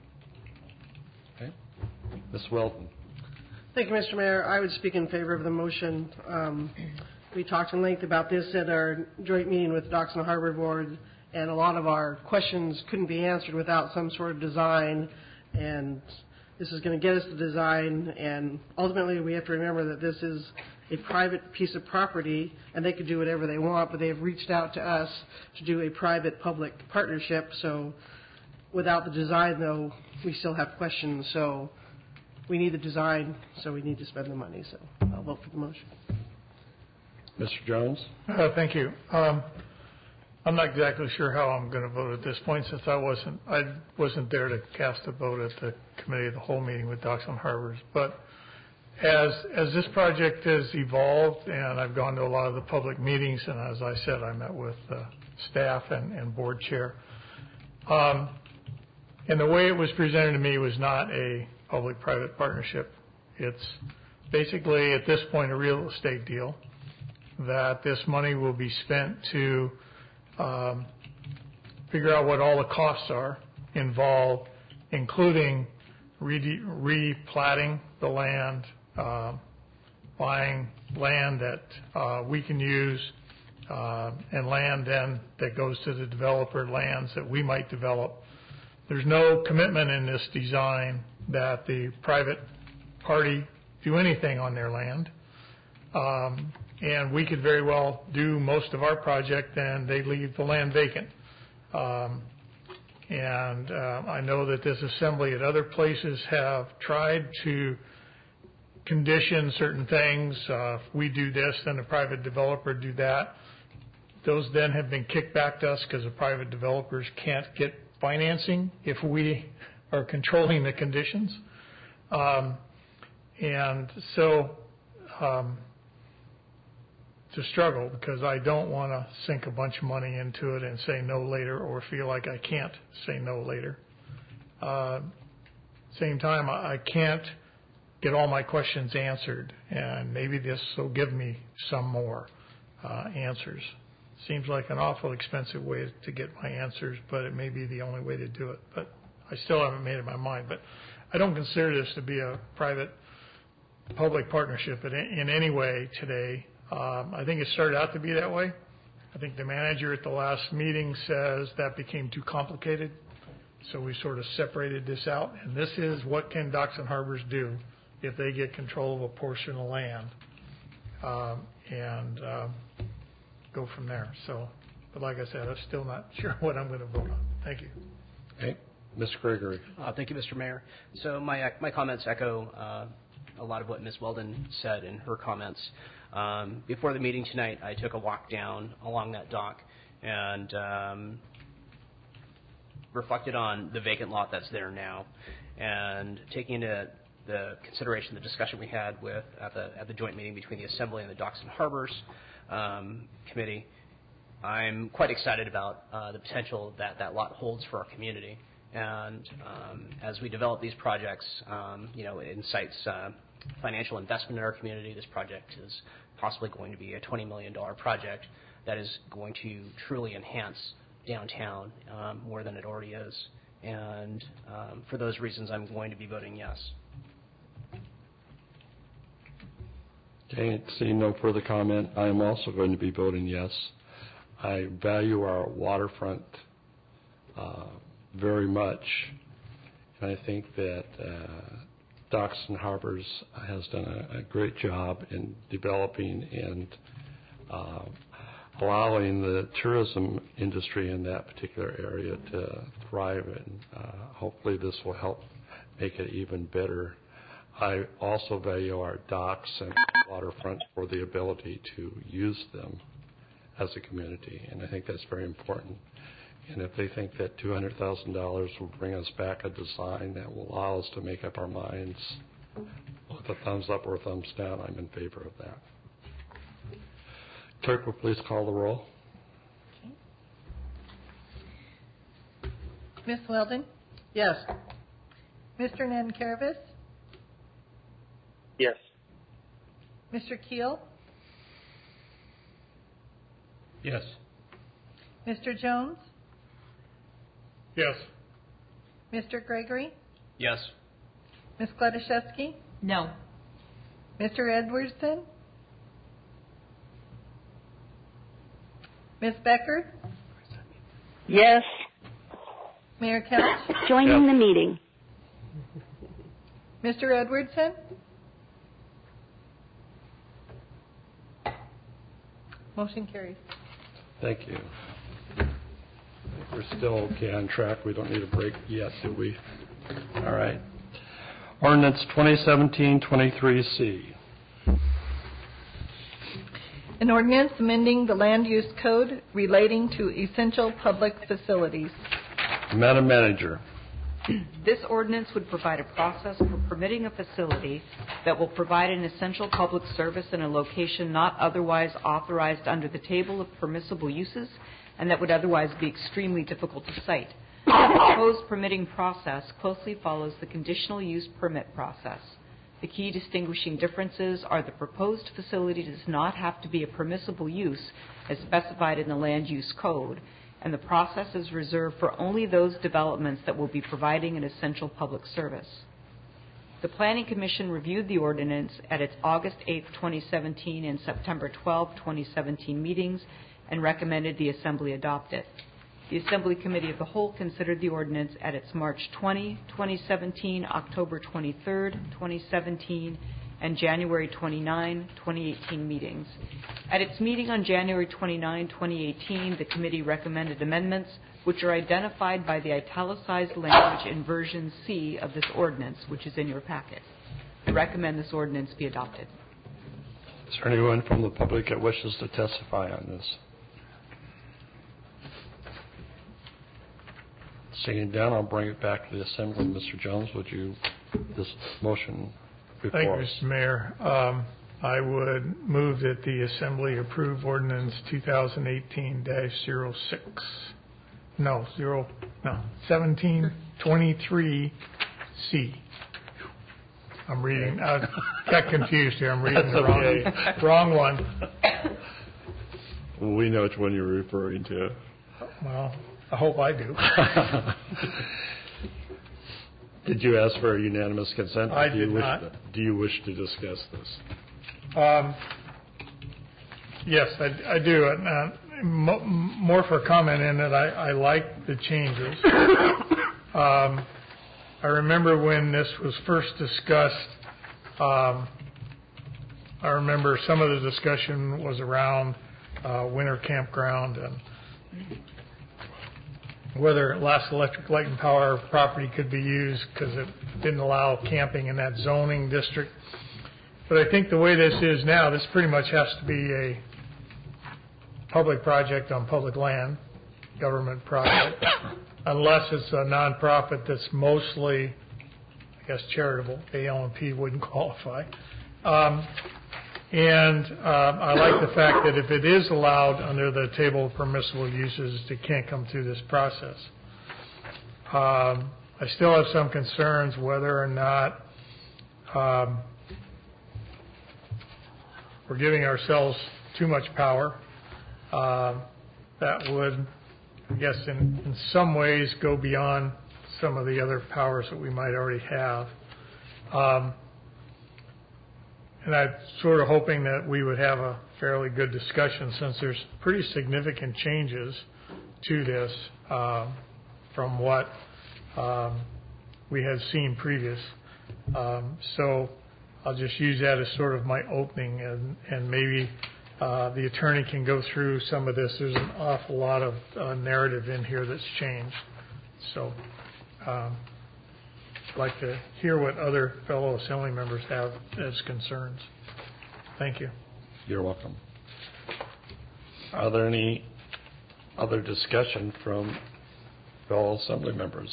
Okay. Miz Welton. Thank you, Mister Mayor. I would speak in favor of the motion. Um, we talked in length about this at our joint meeting with Docks and Harbor Board, and a lot of our questions couldn't be answered without some sort of design, and this is going to get us the design, and ultimately we have to remember that this is a private piece of property, and they could do whatever they want, but they have reached out to us to do a private-public partnership, so without the design, though, we still have questions, so we need the design, so we need to spend the money, so I'll vote for the motion. Mister Jones? Uh, thank you. Um, I'm not exactly sure how I'm going to vote at this point, since I wasn't I wasn't there to cast a vote at the committee of the whole meeting with Docks and Harbors. But as as this project has evolved, and I've gone to a lot of the public meetings, and as I said, I met with uh, staff and, and board chair. Um, and the way it was presented to me was not a public-private partnership. It's basically at this point a real estate deal. That this money will be spent to um, figure out what all the costs are involved, including re- replatting the land, uh, buying land that uh, we can use, uh, and land then that goes to the developer, lands that we might develop. There's no commitment in this design that the private party do anything on their land. Um, And we could very well do most of our project and they leave the land vacant. Um, and uh, I know that this assembly at other places have tried to condition certain things. Uh, if we do this, then the private developer do that. Those then have been kicked back to us because the private developers can't get financing if we are controlling the conditions. Um, and so... Um, to struggle because I don't want to sink a bunch of money into it and say no later or feel like I can't say no later. Uh, same time, I can't get all my questions answered, and maybe this will give me some more uh, answers. Seems like an awful expensive way to get my answers, but it may be the only way to do it. But I still haven't made up my mind. But I don't consider this to be a private-public partnership in, in any way today. Um, I think it started out to be that way. I think the manager at the last meeting says that became too complicated, so we sort of separated this out. And this is what can Docks and Harbors do if they get control of a portion of land, um, and um, go from there. So, but like I said, I'm still not sure what I'm going to vote on. Thank you. Okay. Mister Gregory. Uh, thank you, Mister Mayor. So my my comments echo uh, a lot of what Miz Weldon said in her comments. Um, before the meeting tonight, I took a walk down along that dock and um, reflected on the vacant lot that's there now, and taking into the consideration the discussion we had with at the at the joint meeting between the Assembly and the Docks and Harbors um, Committee, I'm quite excited about uh, the potential that that lot holds for our community. And um, as we develop these projects, um, you know, it incites uh, financial investment in our community. This project is possibly going to be a twenty million dollars project that is going to truly enhance downtown um, more than it already is. And um, for those reasons, I'm going to be voting yes. Okay, seeing no further comment, I am also going to be voting yes. I value our waterfront uh, very much, and I think that uh, Docks and Harbors has done a, a great job in developing and uh, allowing the tourism industry in that particular area to thrive, and uh, hopefully this will help make it even better. I also value our docks and waterfront for the ability to use them as a community, and I think that's very important. And if they think that two hundred thousand dollars will bring us back a design that will allow us to make up our minds with a thumbs up or a thumbs down, I'm in favor of that. Clerk, will please call the roll. Miz Weldon? Yes. Mister Nankervis? Yes. Mister Keel? Yes. Mister Jones? Yes. Mister Gregory? Yes. Miz Gledaszewski? No. Mister Edwardson? Miz Becker? Yes. Mayor Couch? Joining the meeting. Mister Edwardson? Motion carries. Thank you. We're still okay on track. We don't need a break yet, do we? All right. Ordinance twenty seventeen twenty-three C. An ordinance amending the land use code relating to essential public facilities. Madam Manager. This ordinance would provide a process for permitting a facility that will provide an essential public service in a location not otherwise authorized under the table of permissible uses and that would otherwise be extremely difficult to cite. The proposed permitting process closely follows the conditional use permit process. The key distinguishing differences are the proposed facility does not have to be a permissible use as specified in the land use code, and the process is reserved for only those developments that will be providing an essential public service. The Planning Commission reviewed the ordinance at its August eighth, twenty seventeen and September twelfth, twenty seventeen meetings and recommended the Assembly adopt it. The Assembly Committee of the Whole considered the ordinance at its March twentieth, twenty seventeen, October twenty-third, twenty seventeen, and January twenty-ninth, twenty eighteen meetings. At its meeting on January twenty-ninth, twenty eighteen, the committee recommended amendments which are identified by the italicized language in version C of this ordinance, which is in your packet. I recommend this ordinance be adopted. Is there anyone from the public that wishes to testify on this? Seeing none, I'll bring it back to the Assembly. Mister Jones, would you, this motion before Thank you, us? Mister Mayor. Um, I would move that the Assembly approve ordinance twenty eighteen dash zero six. No, zero, no, seventeen twenty-three C. I'm reading, I got confused here. I'm reading That's the wrong, okay. wrong one. Well, we know which one you're referring to. Well, I hope I do. Did you ask for a unanimous consent? I do you did wish not. To, do you wish to discuss this? Um, yes, I, I do. Uh, mo- more for comment in that I, I like the changes. Um, I remember when this was first discussed, um, I remember some of the discussion was around uh, winter campground and whether Last Electric Light and Power property could be used because it didn't allow camping in that zoning district. But I think the way this is now, this pretty much has to be a public project on public land, government project, unless it's a nonprofit that's mostly, I guess, charitable. A L and P wouldn't qualify. Um, and uh, I like the fact that if it is allowed under the table of permissible uses, it can't come through this process. Um, I still have some concerns whether or not um, we're giving ourselves too much power. Uh, that would, I guess, in, in some ways go beyond some of the other powers that we might already have. Um, and I'm sort of hoping that we would have a fairly good discussion, since there's pretty significant changes to this uh, from what um, we had seen previous. Um, so I'll just use that as sort of my opening, and, and maybe uh, the attorney can go through some of this. There's an awful lot of uh, narrative in here that's changed. So um, I'd like to hear what other fellow assembly members have as concerns. Thank you. You're welcome. Are there any other discussion from fellow assembly members?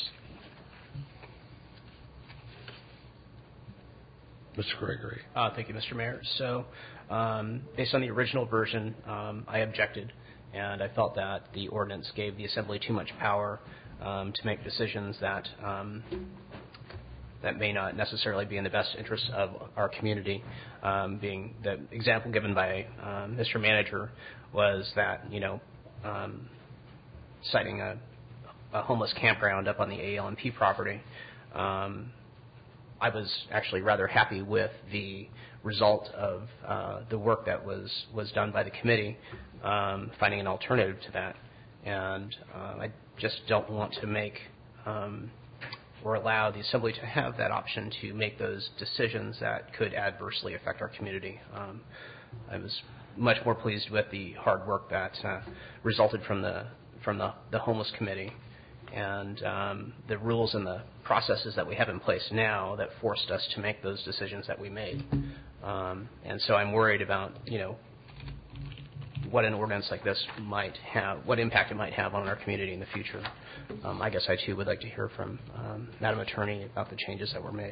Mister Gregory. Uh, thank you, Mister Mayor. So, um, based on the original version, um, I objected, and I felt that the ordinance gave the Assembly too much power um, to make decisions that um, that may not necessarily be in the best interest of our community. Um, being the example given by um, Mister Manager was that, you know, um, citing a, a homeless campground up on the A L M P property. Um, I was actually rather happy with the result of uh, the work that was, was done by the committee, um, finding an alternative to that. And uh, I just don't want to make um, or allow the Assembly to have that option to make those decisions that could adversely affect our community. Um, I was much more pleased with the hard work that uh, resulted from the from the, the homeless committee, and um, the rules and the processes that we have in place now that forced us to make those decisions that we made. Um, and so I'm worried about, you know, what an ordinance like this might have, what impact it might have on our community in the future. Um, I guess I, too, would like to hear from um, Madam Attorney about the changes that were made.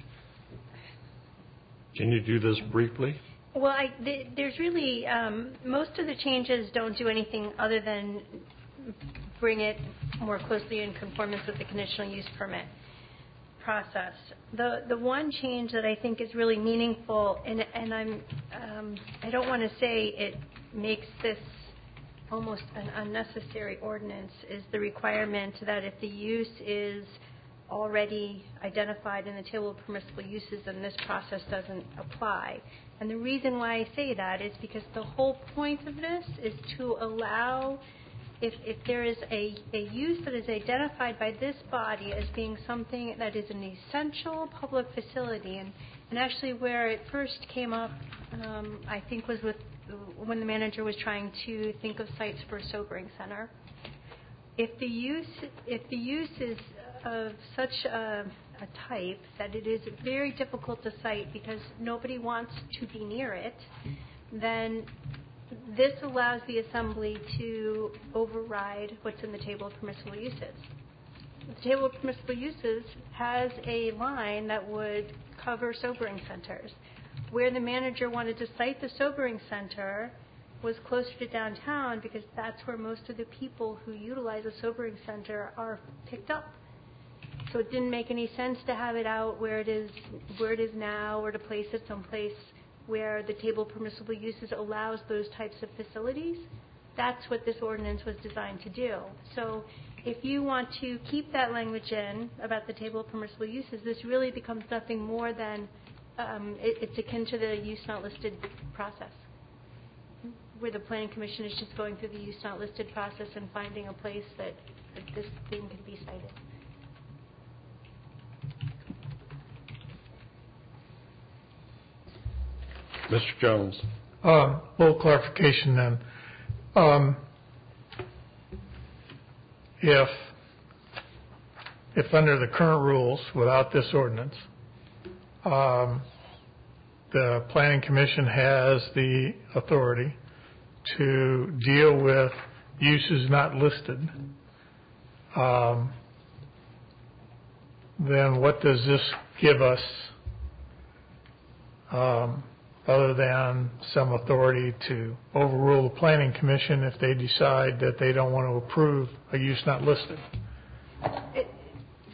Can you do this briefly? Well, I, th- there's really, um, most of the changes don't do anything other than bring it more closely in conformance with the conditional use permit process. The the one change that I think is really meaningful, and and I'm um, I don't want to say it makes this almost an unnecessary ordinance, is the requirement that if the use is already identified in the table of permissible uses, then this process doesn't apply. And the reason why I say that is because the whole point of this is to allow, if, if there is a, a use that is identified by this body as being something that is an essential public facility, and, and actually where it first came up, um, I think was with when the manager was trying to think of sites for a sobering center. If the use, if the use is of such a, a type that it is very difficult to cite because nobody wants to be near it, then this allows the Assembly to override what's in the table of permissible uses. The table of permissible uses has a line that would cover sobering centers. Where the manager wanted to cite the sobering center was closer to downtown because that's where most of the people who utilize a sobering center are picked up. So it didn't make any sense to have it out where it is where it is now, or to place it someplace where the table of permissible uses allows those types of facilities. That's what this ordinance was designed to do. So if you want to keep that language in about the table of permissible uses, this really becomes nothing more than um, it, it's akin to the use not listed process, where the Planning Commission is just going through the use not listed process and finding a place that, that this thing can be cited. Mister Jones. A um, little clarification then. Um, if, if under the current rules, without this ordinance, um, the Planning Commission has the authority to deal with uses not listed, um, then what does this give us um, other than some authority to overrule the Planning Commission if they decide that they don't want to approve a use not listed? It,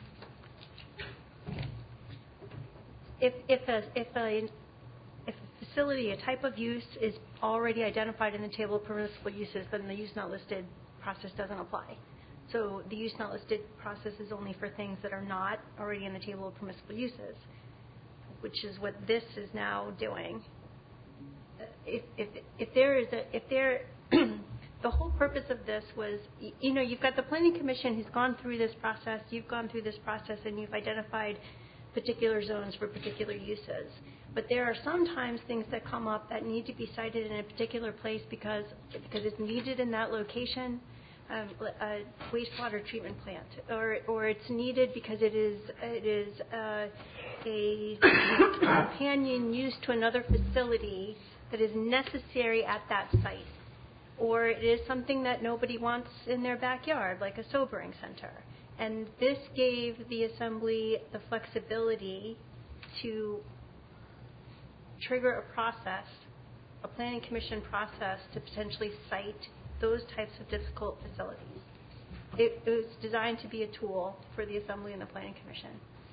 if if a if a if a facility, a type of use is already identified in the table of permissible uses, then the use not listed process doesn't apply. So the use not listed process is only for things that are not already in the table of permissible uses, which is what this is now doing. If if if there is a if there the whole purpose of this was, you know, you've got the Planning Commission who's gone through this process, you've gone through this process, and you've identified particular zones for particular uses. But there are sometimes things that come up that need to be cited in a particular place because because it's needed in that location, um, a wastewater treatment plant, or or it's needed because it is it is uh, a companion use to another facility that is necessary at that site, or it is something that nobody wants in their backyard, like a sobering center. And this gave the Assembly the flexibility to trigger a process, a Planning Commission process, to potentially cite those types of difficult facilities. It, it was designed to be a tool for the Assembly and the Planning Commission.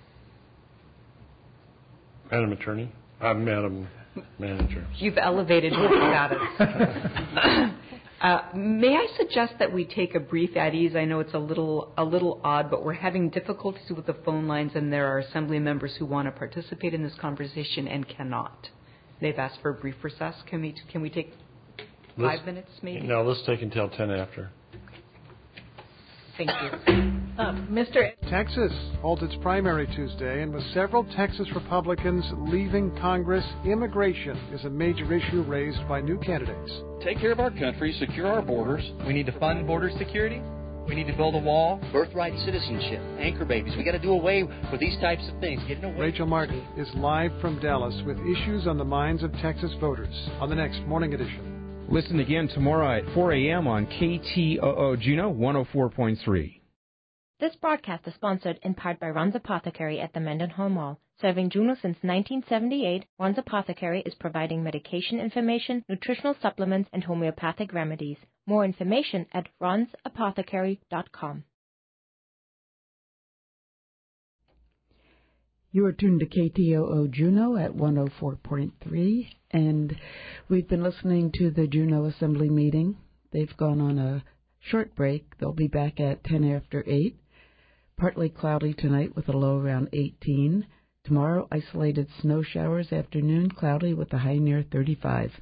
Madam Attorney, uh, Madam Manager. You've elevated his status. Uh, may I suggest that we take a brief at ease? I know it's a little a little odd, but we're having difficulties with the phone lines, and there are Assembly members who want to participate in this conversation and cannot. They've asked for a brief recess. Can we can we take five let's, minutes, maybe? No, let's take until ten after. Thank you. Uh, Mister Texas holds its primary Tuesday, and with several Texas Republicans leaving Congress, immigration is a major issue raised by new candidates. Take care of our country, secure our borders. We need to fund border security. We need to build a wall. Birthright citizenship, anchor babies. We got to do away with these types of things. Getting away. Rachel Martin is live from Dallas with issues on the minds of Texas voters on the next Morning Edition. Listen again tomorrow at four a.m. on K T O O Juneau one oh four point three. This broadcast is sponsored in part by Ron's Apothecary at the Mendenhall Mall. Serving Juneau since nineteen seventy-eight, Ron's Apothecary is providing medication information, nutritional supplements, and homeopathic remedies. More information at rons apothecary dot com. You are tuned to K T O O Juneau at one oh four point three, and we've been listening to the Juneau Assembly meeting. They've gone on a short break. They'll be back at ten after eight. Partly cloudy tonight with a low around eighteen. Tomorrow, isolated snow showers, afternoon cloudy with a high near thirty-five.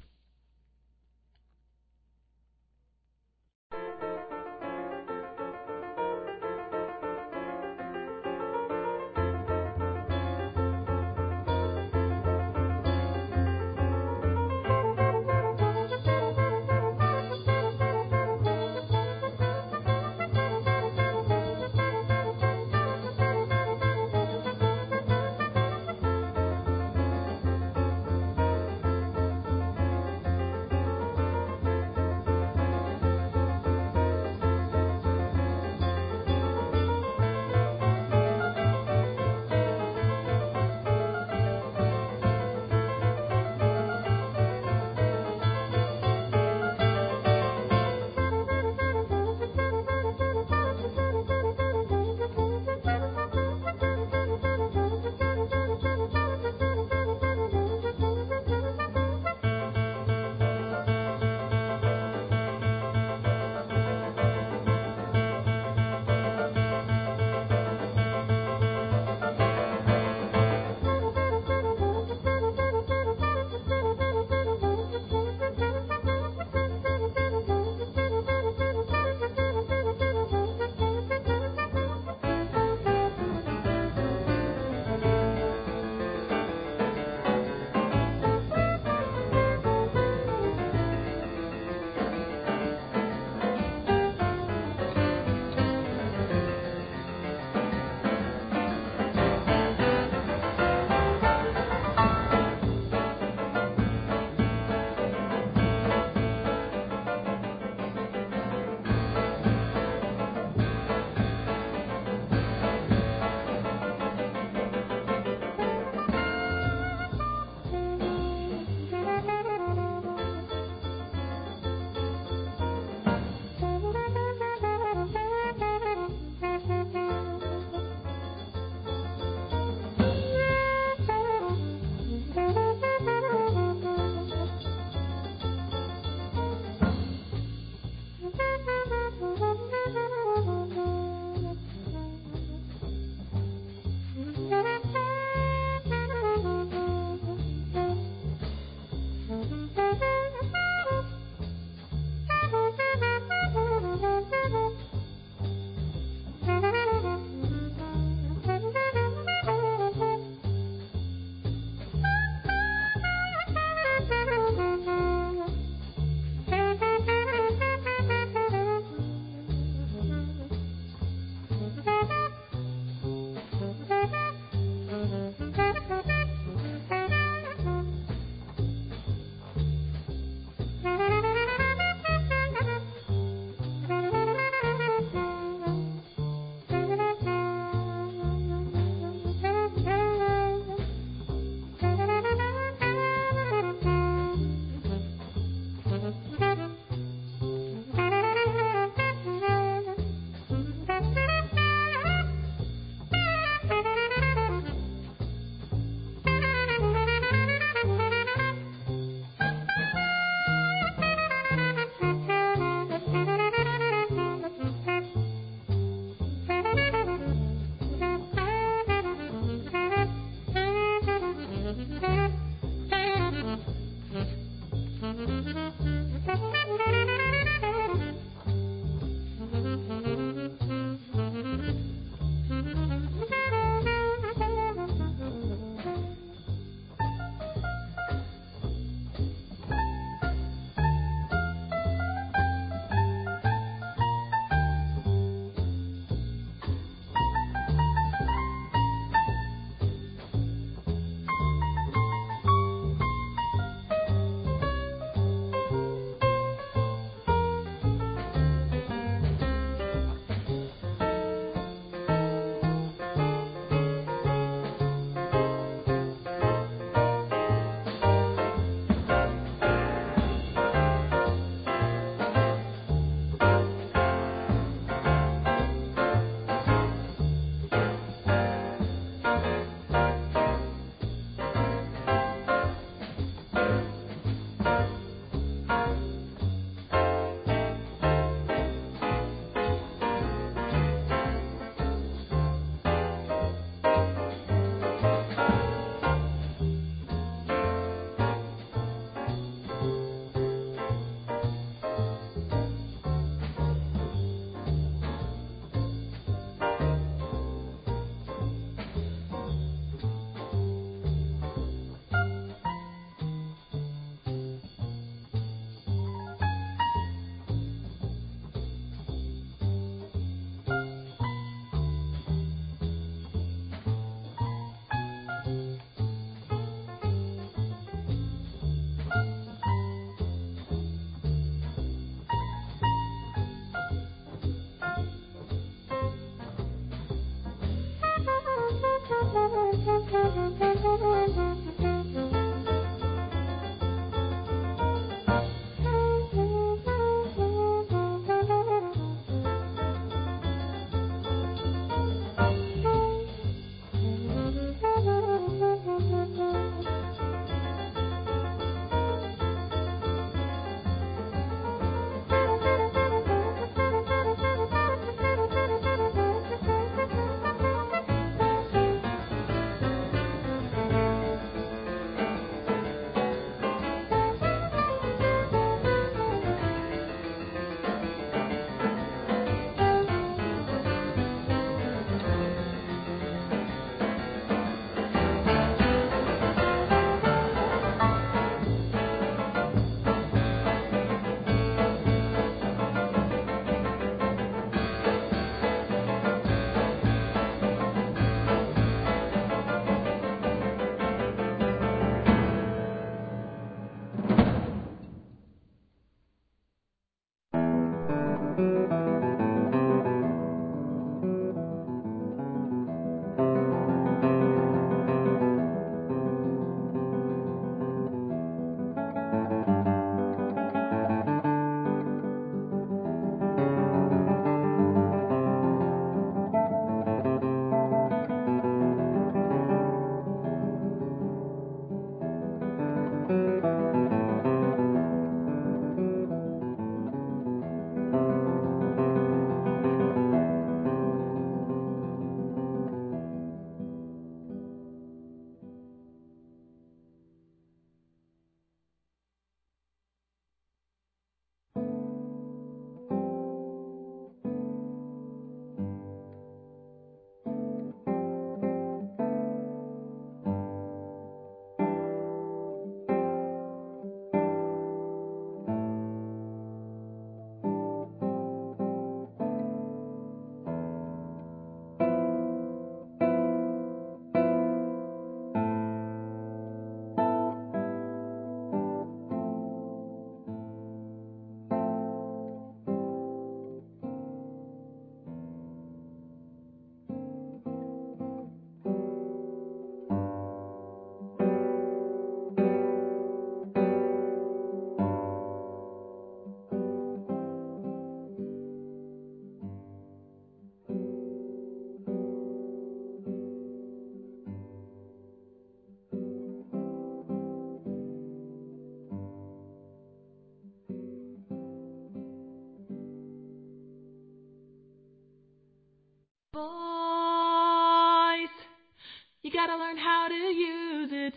gotta learn how to use it.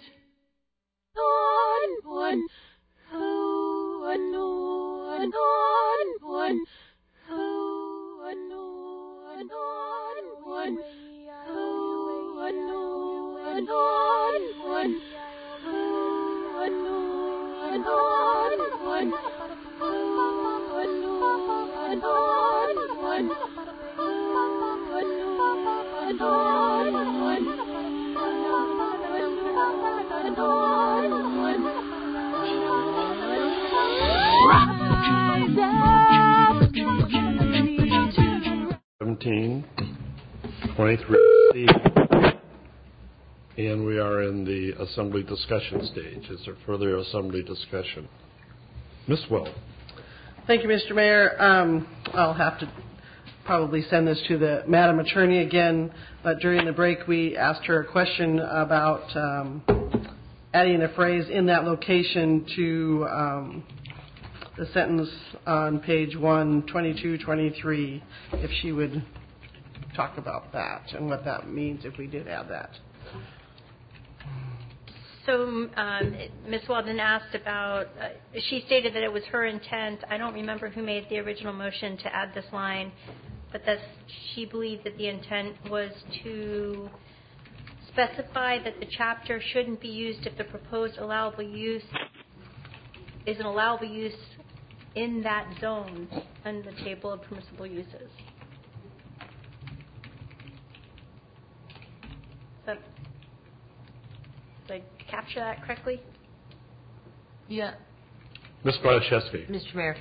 On one, oh, on on on one, oh, on on on one, oh, on on on one, oh, on on on one, oh, on on on one. Seventeen, twenty-three C, and we are in the assembly discussion stage. Is there further assembly discussion? Miz Well. Thank you, Mister Mayor. Um, I'll have to probably send this to the Madam Attorney again, but during the break we asked her a question about um, adding a phrase in that location to um, the sentence on page one, twenty-two twenty-three, if she would talk about that and what that means if we did add that. So um, Miz Walden asked about, uh, she stated that it was her intent. I don't remember who made the original motion to add this line, but that she believed that the intent was to specify that the chapter shouldn't be used if the proposed allowable use is an allowable use in that zone on the table of permissible uses. So, did I capture that correctly? Yeah. Miz Bartoszewski. Mister Mayor,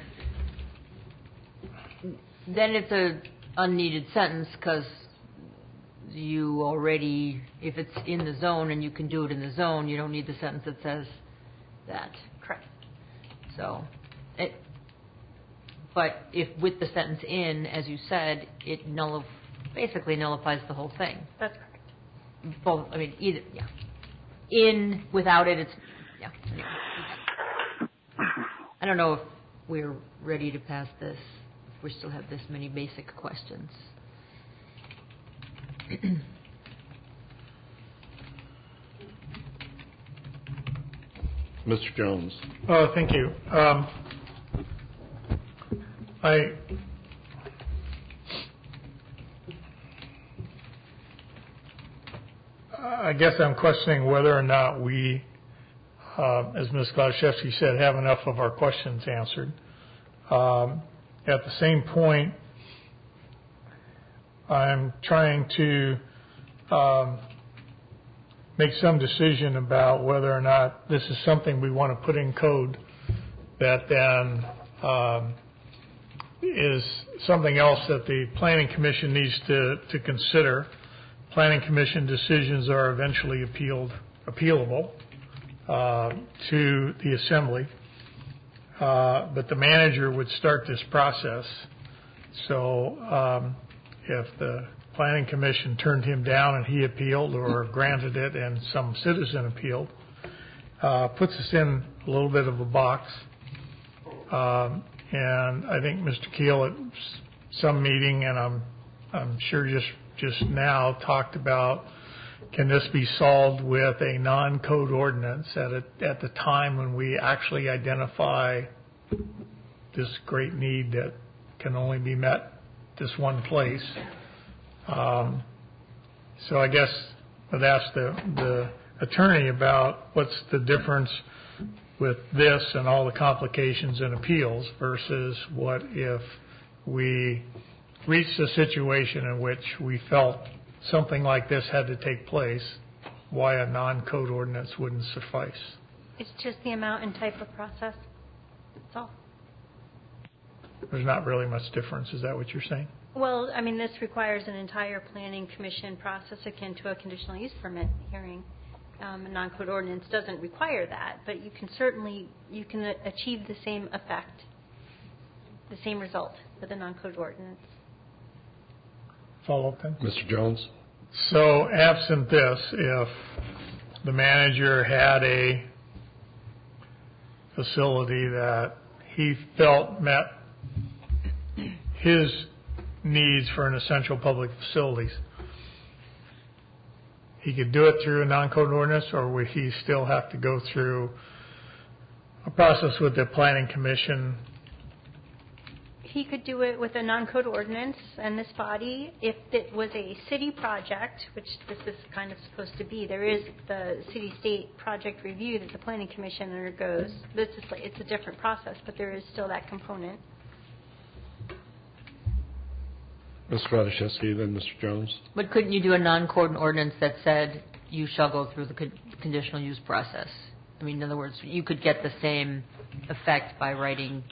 then it's a unneeded sentence because you already, if it's in the zone and you can do it in the zone, you don't need the sentence that says that. Correct. So, it, but if with the sentence in, as you said, it nullif- basically nullifies the whole thing. That's correct. Both, I mean, either, yeah. In, without it, it's, yeah. Anyway. I don't know if we're ready to pass this, if we still have this many basic questions. Mister Jones. Uh, thank you. Um, I I guess I'm questioning whether or not we, uh, as Miz Bartoszewski said, have enough of our questions answered. Um, at the same point, I'm trying to um, make some decision about whether or not this is something we want to put in code that then um, is something else that the Planning Commission needs to, to consider. Planning Commission decisions are eventually appealed, appealable uh, to the Assembly, uh, but the manager would start this process. So um, if the Planning Commission turned him down and he appealed, or granted it and some citizen appealed, uh, puts us in a little bit of a box. Um, and I think Mister Keel at some meeting, and I'm I'm sure just just now talked about, can this be solved with a non-code ordinance at a, at the time when we actually identify this great need that can only be met this one place. Um, so I guess I'd ask the, the attorney about what's the difference with this and all the complications and appeals versus what if we reached a situation in which we felt something like this had to take place, why a non-code ordinance wouldn't suffice. It's just the amount and type of process. That's all. There's not really much difference. Is that what you're saying? Well, I mean, this requires an entire Planning Commission process akin to a conditional use permit hearing. Um, a non-code ordinance doesn't require that, but you can certainly, you can achieve the same effect, the same result with a non-code ordinance. Follow up then? Mister Jones. So absent this, if the manager had a facility that he felt met his needs for an essential public facilities, he could do it through a non-code ordinance, or would he still have to go through a process with the planning commission? He could do it with a non-code ordinance and this body. If it was a city project, which this is kind of supposed to be, there is the city-state project review that the planning commission undergoes. This is like, it's a different process, but there is still that component. Mister Ratajkowski, then Mister Jones. But couldn't you do a non-code ordinance that said you shall go through the con- conditional use process? I mean, in other words, you could get the same effect by writing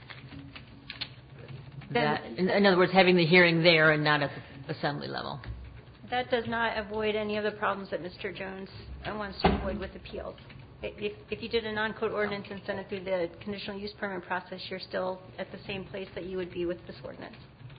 that. In, in other words, having the hearing there and not at the assembly level. That does not avoid any of the problems that Mister Jones wants to avoid with appeals. If, if you did a non-code ordinance and sent it through the conditional use permit process, you're still at the same place that you would be with this ordinance.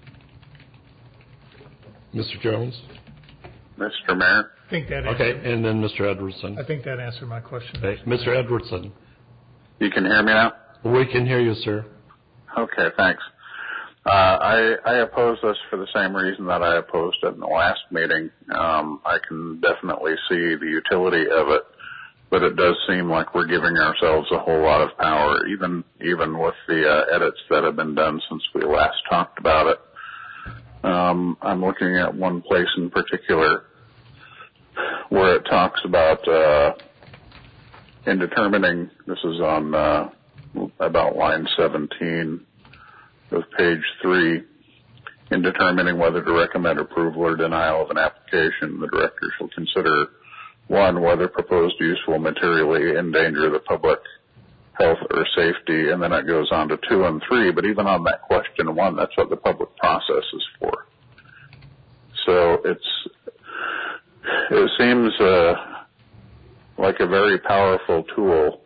Mister Jones? Mister Mayor? I think that Okay, answered, and then Mister Edwardson. I think that answered my question. Okay, Mister Edwardson. You can hear me now? We can hear you, sir. Okay, thanks. Uh, I, I oppose this for the same reason that I opposed it in the last meeting. Um, I can definitely see the utility of it, but it does seem like we're giving ourselves a whole lot of power, even even with the uh, edits that have been done since we last talked about it. Um, I'm looking at one place in particular where it talks about uh, in determining, this is on uh, about line seventeen of page three, in determining whether to recommend approval or denial of an application, the director shall consider, one, whether proposed use will materially endanger the public health or safety, and then it goes on to two and three, but even on that question one, that's what the public process is for. So it's, it seems uh, like a very powerful tool.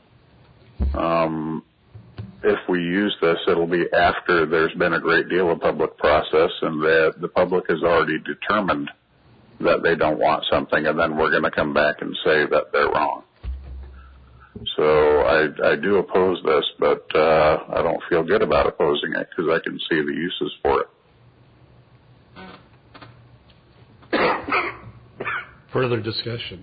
Um, if we use this, it'll be after there's been a great deal of public process and that the public has already determined that they don't want something, and then we're going to come back and say that they're wrong. So I, I do oppose this, but uh, I don't feel good about opposing it because I can see the uses for it. Further discussion.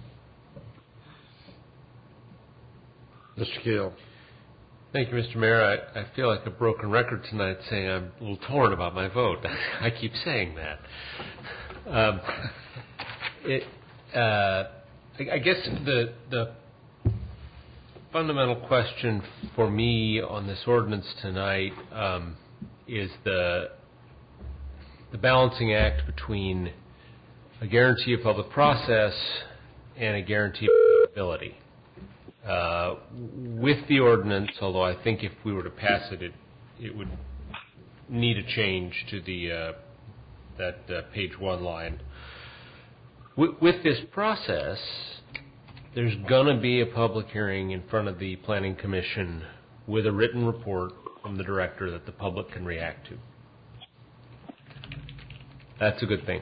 Mister Keel. Thank you, Mister Mayor. I, I feel like a broken record tonight saying I'm a little torn about my vote. I keep saying that. Um, it, uh, I, I guess the the fundamental question for me on this ordinance tonight um, is the the balancing act between a guarantee of public process and a guarantee of ability. Uh, with the ordinance, although I think if we were to pass it, it, it would need a change to the uh, that uh, page one line. W- with this process, there's going to be a public hearing in front of the Planning Commission with a written report from the director that the public can react to. That's a good thing.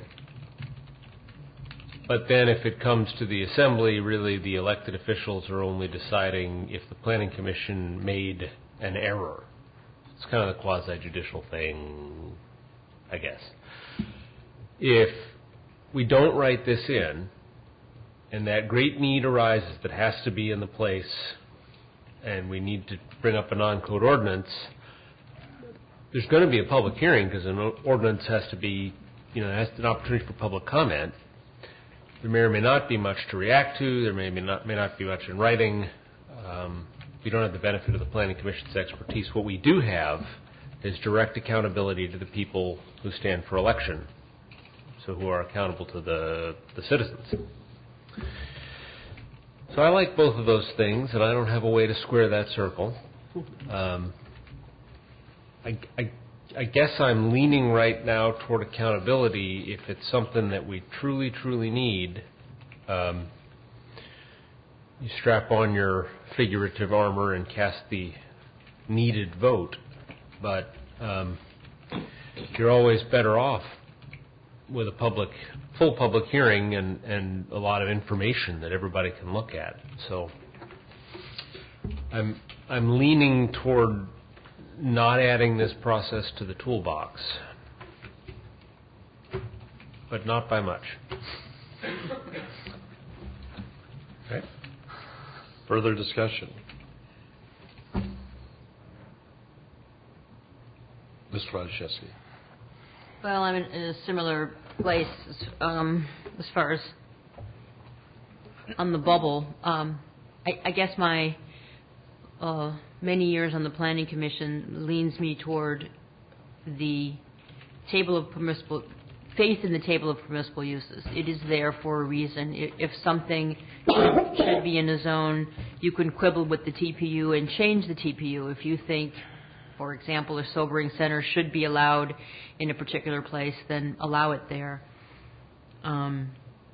But then if it comes to the assembly, really the elected officials are only deciding if the Planning Commission made an error. It's kind of the quasi-judicial thing, I guess. If we don't write this in, and that great need arises that has to be in the place, and we need to bring up a non-code ordinance, there's going to be a public hearing because an ordinance has to be, you know, has an opportunity for public comment. There may or may not be much to react to. There may, may, not, may not be much in writing. Um, we don't have the benefit of the Planning Commission's expertise. What we do have is direct accountability to the people who stand for election, so who are accountable to the, the citizens. So I like both of those things, and I don't have a way to square that circle. Um, I, I I guess I'm leaning right now toward accountability. If it's something that we truly, truly need, um, you strap on your figurative armor and cast the needed vote. But um, you're always better off with a public, full public hearing and, and a lot of information that everybody can look at. So I'm I'm leaning toward not adding this process to the toolbox, but not by much. Okay. Further discussion? Mister Ratajkowski. Well, I'm in a similar place um, as far as on the bubble. Um, I, I guess my uh, many years on the Planning Commission leans me toward the table of permissible, faith in the table of permissible uses. It is there for a reason. If something should be in a zone, you can quibble with the T P U and change the T P U. If you think, for example, a sobering center should be allowed in a particular place, then allow it there. Um,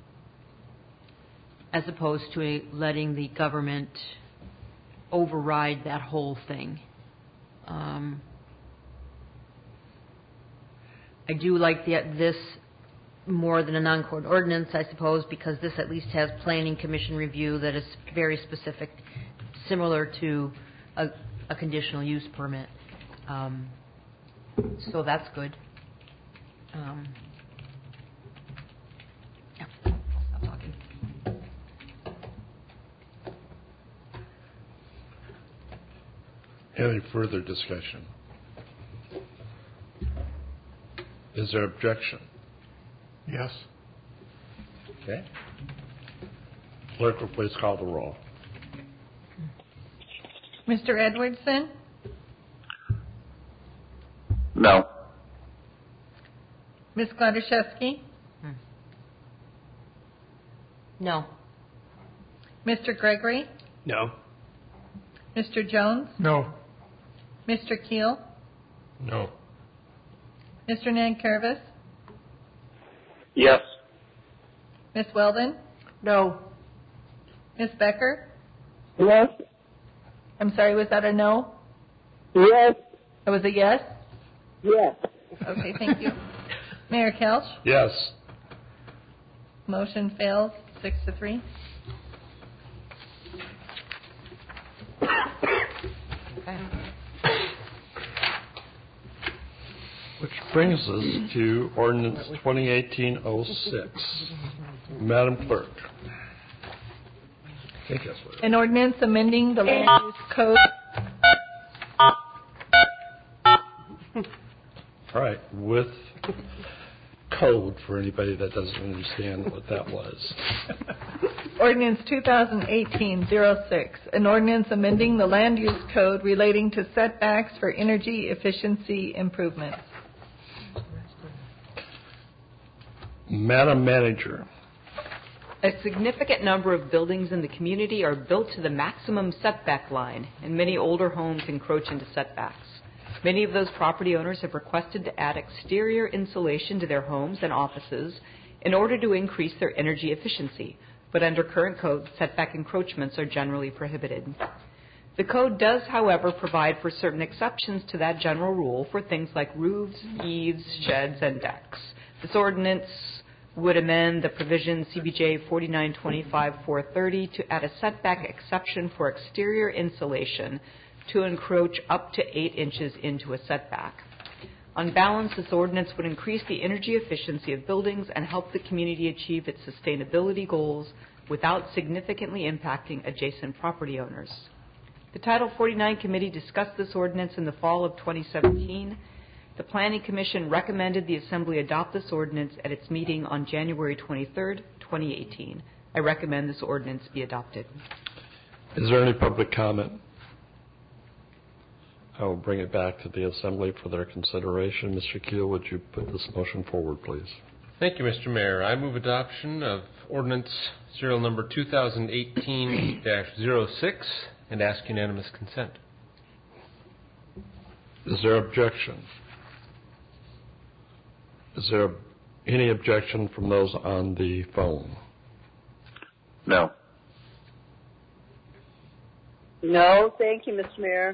as opposed to letting the government override that whole thing. Um, I do like the, this more than a non-court ordinance, I suppose, because this at least has planning commission review that is very specific, similar to a, a conditional use permit. Um, so that's good. Um, yeah, I'll stop talking. Any further discussion? Is there objection? Yes. Okay. Clerk will please call the roll. Mister Edwardson? No. Miz Gladaszewski? No. Mister Gregory? No. Mister Jones? No. Mister Keel? No. Mister Nankervis? Yes. Miz Weldon? No. Miz Becker? Yes. I'm sorry, was that a no? Yes. That was a yes? Yes. Okay, thank you. Mayor Kelch? Yes. Motion fails, six to three. Which brings us to ordinance twenty eighteen oh six. Madam Clerk. I think that's what it is. An ordinance amending the land use code. All right, with code for anybody that doesn't understand what that was. Ordinance twenty eighteen oh six, an ordinance amending the land use code relating to setbacks for energy efficiency improvements. Madam Manager. A significant number of buildings in the community are built to the maximum setback line, and many older homes encroach into setbacks. Many of those property owners have requested to add exterior insulation to their homes and offices in order to increase their energy efficiency, but under current code, setback encroachments are generally prohibited. The code does, however, provide for certain exceptions to that general rule for things like roofs, eaves, sheds, and decks. This ordinance would amend the provision C B J forty-nine twenty-five dash four thirty to add a setback exception for exterior insulation to encroach up to eight inches into a setback. On balance, this ordinance would increase the energy efficiency of buildings and help the community achieve its sustainability goals without significantly impacting adjacent property owners. The Title forty-nine Committee discussed this ordinance in the fall of twenty seventeen. The Planning Commission recommended the Assembly adopt this ordinance at its meeting on January twenty-third, twenty eighteen. I recommend this ordinance be adopted. Is there any public comment? I will bring it back to the Assembly for their consideration. Mister Keel, would you put this motion forward, please? Thank you, Mister Mayor. I move adoption of ordinance serial number two thousand eighteen dash oh six and ask unanimous consent. Is there objection? Is there any objection from those on the phone? No. No, thank you, Mister Mayor.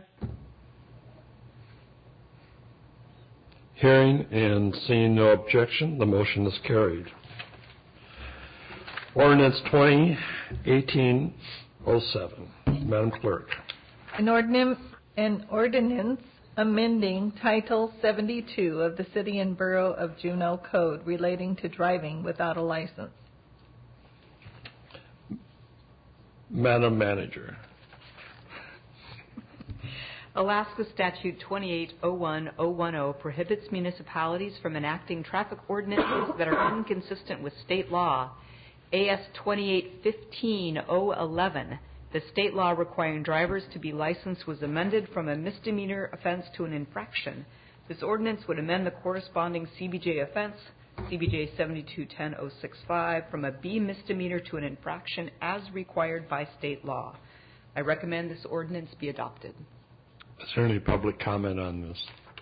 Hearing and seeing no objection, the motion is carried. Ordinance twenty eighteen oh seven. Madam Clerk. An ordinance, an ordinance amending Title seventy-two of the City and Borough of Juneau Code relating to driving without a license. Madam Manager. Alaska Statute twenty-eight oh one oh ten prohibits municipalities from enacting traffic ordinances that are inconsistent with state law. A S twenty-eight fifteen oh eleven, the state law requiring drivers to be licensed, was amended from a misdemeanor offense to an infraction. This ordinance would amend the corresponding C B J offense, C B J seventy-two ten oh sixty-five, from a B misdemeanor to an infraction as required by state law. I recommend this ordinance be adopted. Is there any public comment on this?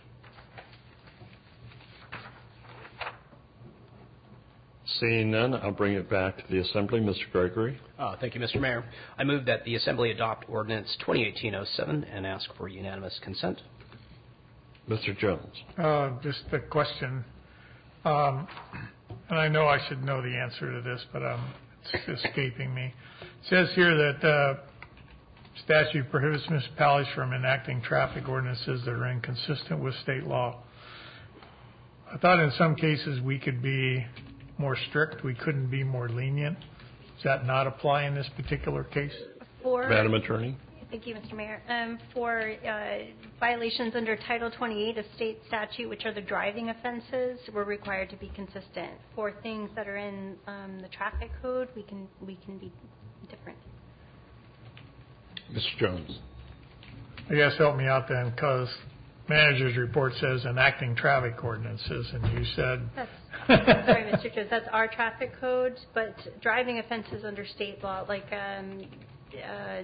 Seeing none, I'll bring it back to the Assembly. Mister Gregory. Uh, thank you, Mister Mayor. I move that the Assembly adopt Ordinance twenty eighteen oh seven and ask for unanimous consent. Mister Jones. Uh, just a question, um, and I know I should know the answer to this, but um, it's escaping me. It says here that uh, statute prohibits municipalities from enacting traffic ordinances that are inconsistent with state law. I thought in some cases we could be more strict. We couldn't be more lenient. Does that not apply in this particular case? For, Madam Attorney. Thank you, Mister Mayor. Um, for uh, violations under Title twenty-eight of state statute, which are the driving offenses, we're required to be consistent. For things that are in um, the traffic code, we can we can be different. Mister Jones. I guess help me out then, because manager's report says enacting traffic ordinances, and you said... That's, sorry, Mister Jones, that's our traffic code, but driving offenses under state law, like um, uh,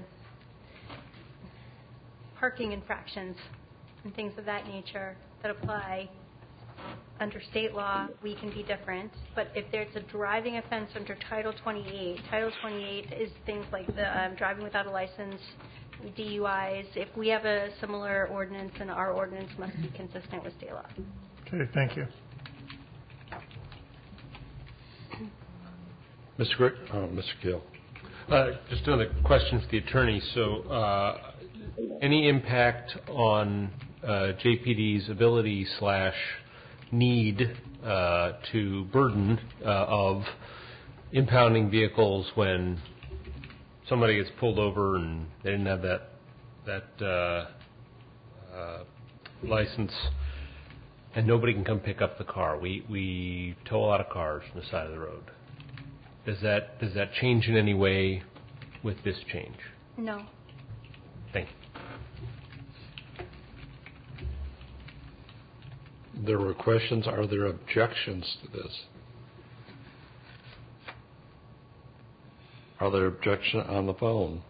parking infractions and things of that nature that apply under state law, we can be different. But if there's a driving offense under Title twenty-eight, Title twenty-eight is things like the um, driving without a license, D U Is. If we have a similar ordinance, then our ordinance must be consistent with state law. Okay, thank you. Mister Gr- oh, Mister Gill. Uh, just another question for the attorney. So, uh, any impact on uh, J P D's ability slash need uh, to burden uh, of impounding vehicles when somebody gets pulled over and they didn't have that that uh, uh, license, and nobody can come pick up the car? We we tow a lot of cars on the side of the road. Does that does that change in any way with this change? No. Thank you. There were questions. Are there objections to this? Are there objections on the phone?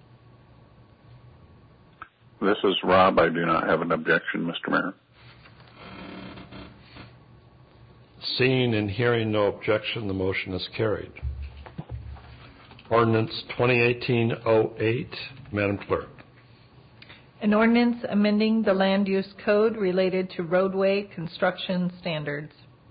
This is Rob. I do not have an objection, Mister Mayor. Seeing and hearing no objection, the motion is carried. Ordinance twenty eighteen oh eight, Madam Clerk. An ordinance amending the land use code related to roadway construction standards.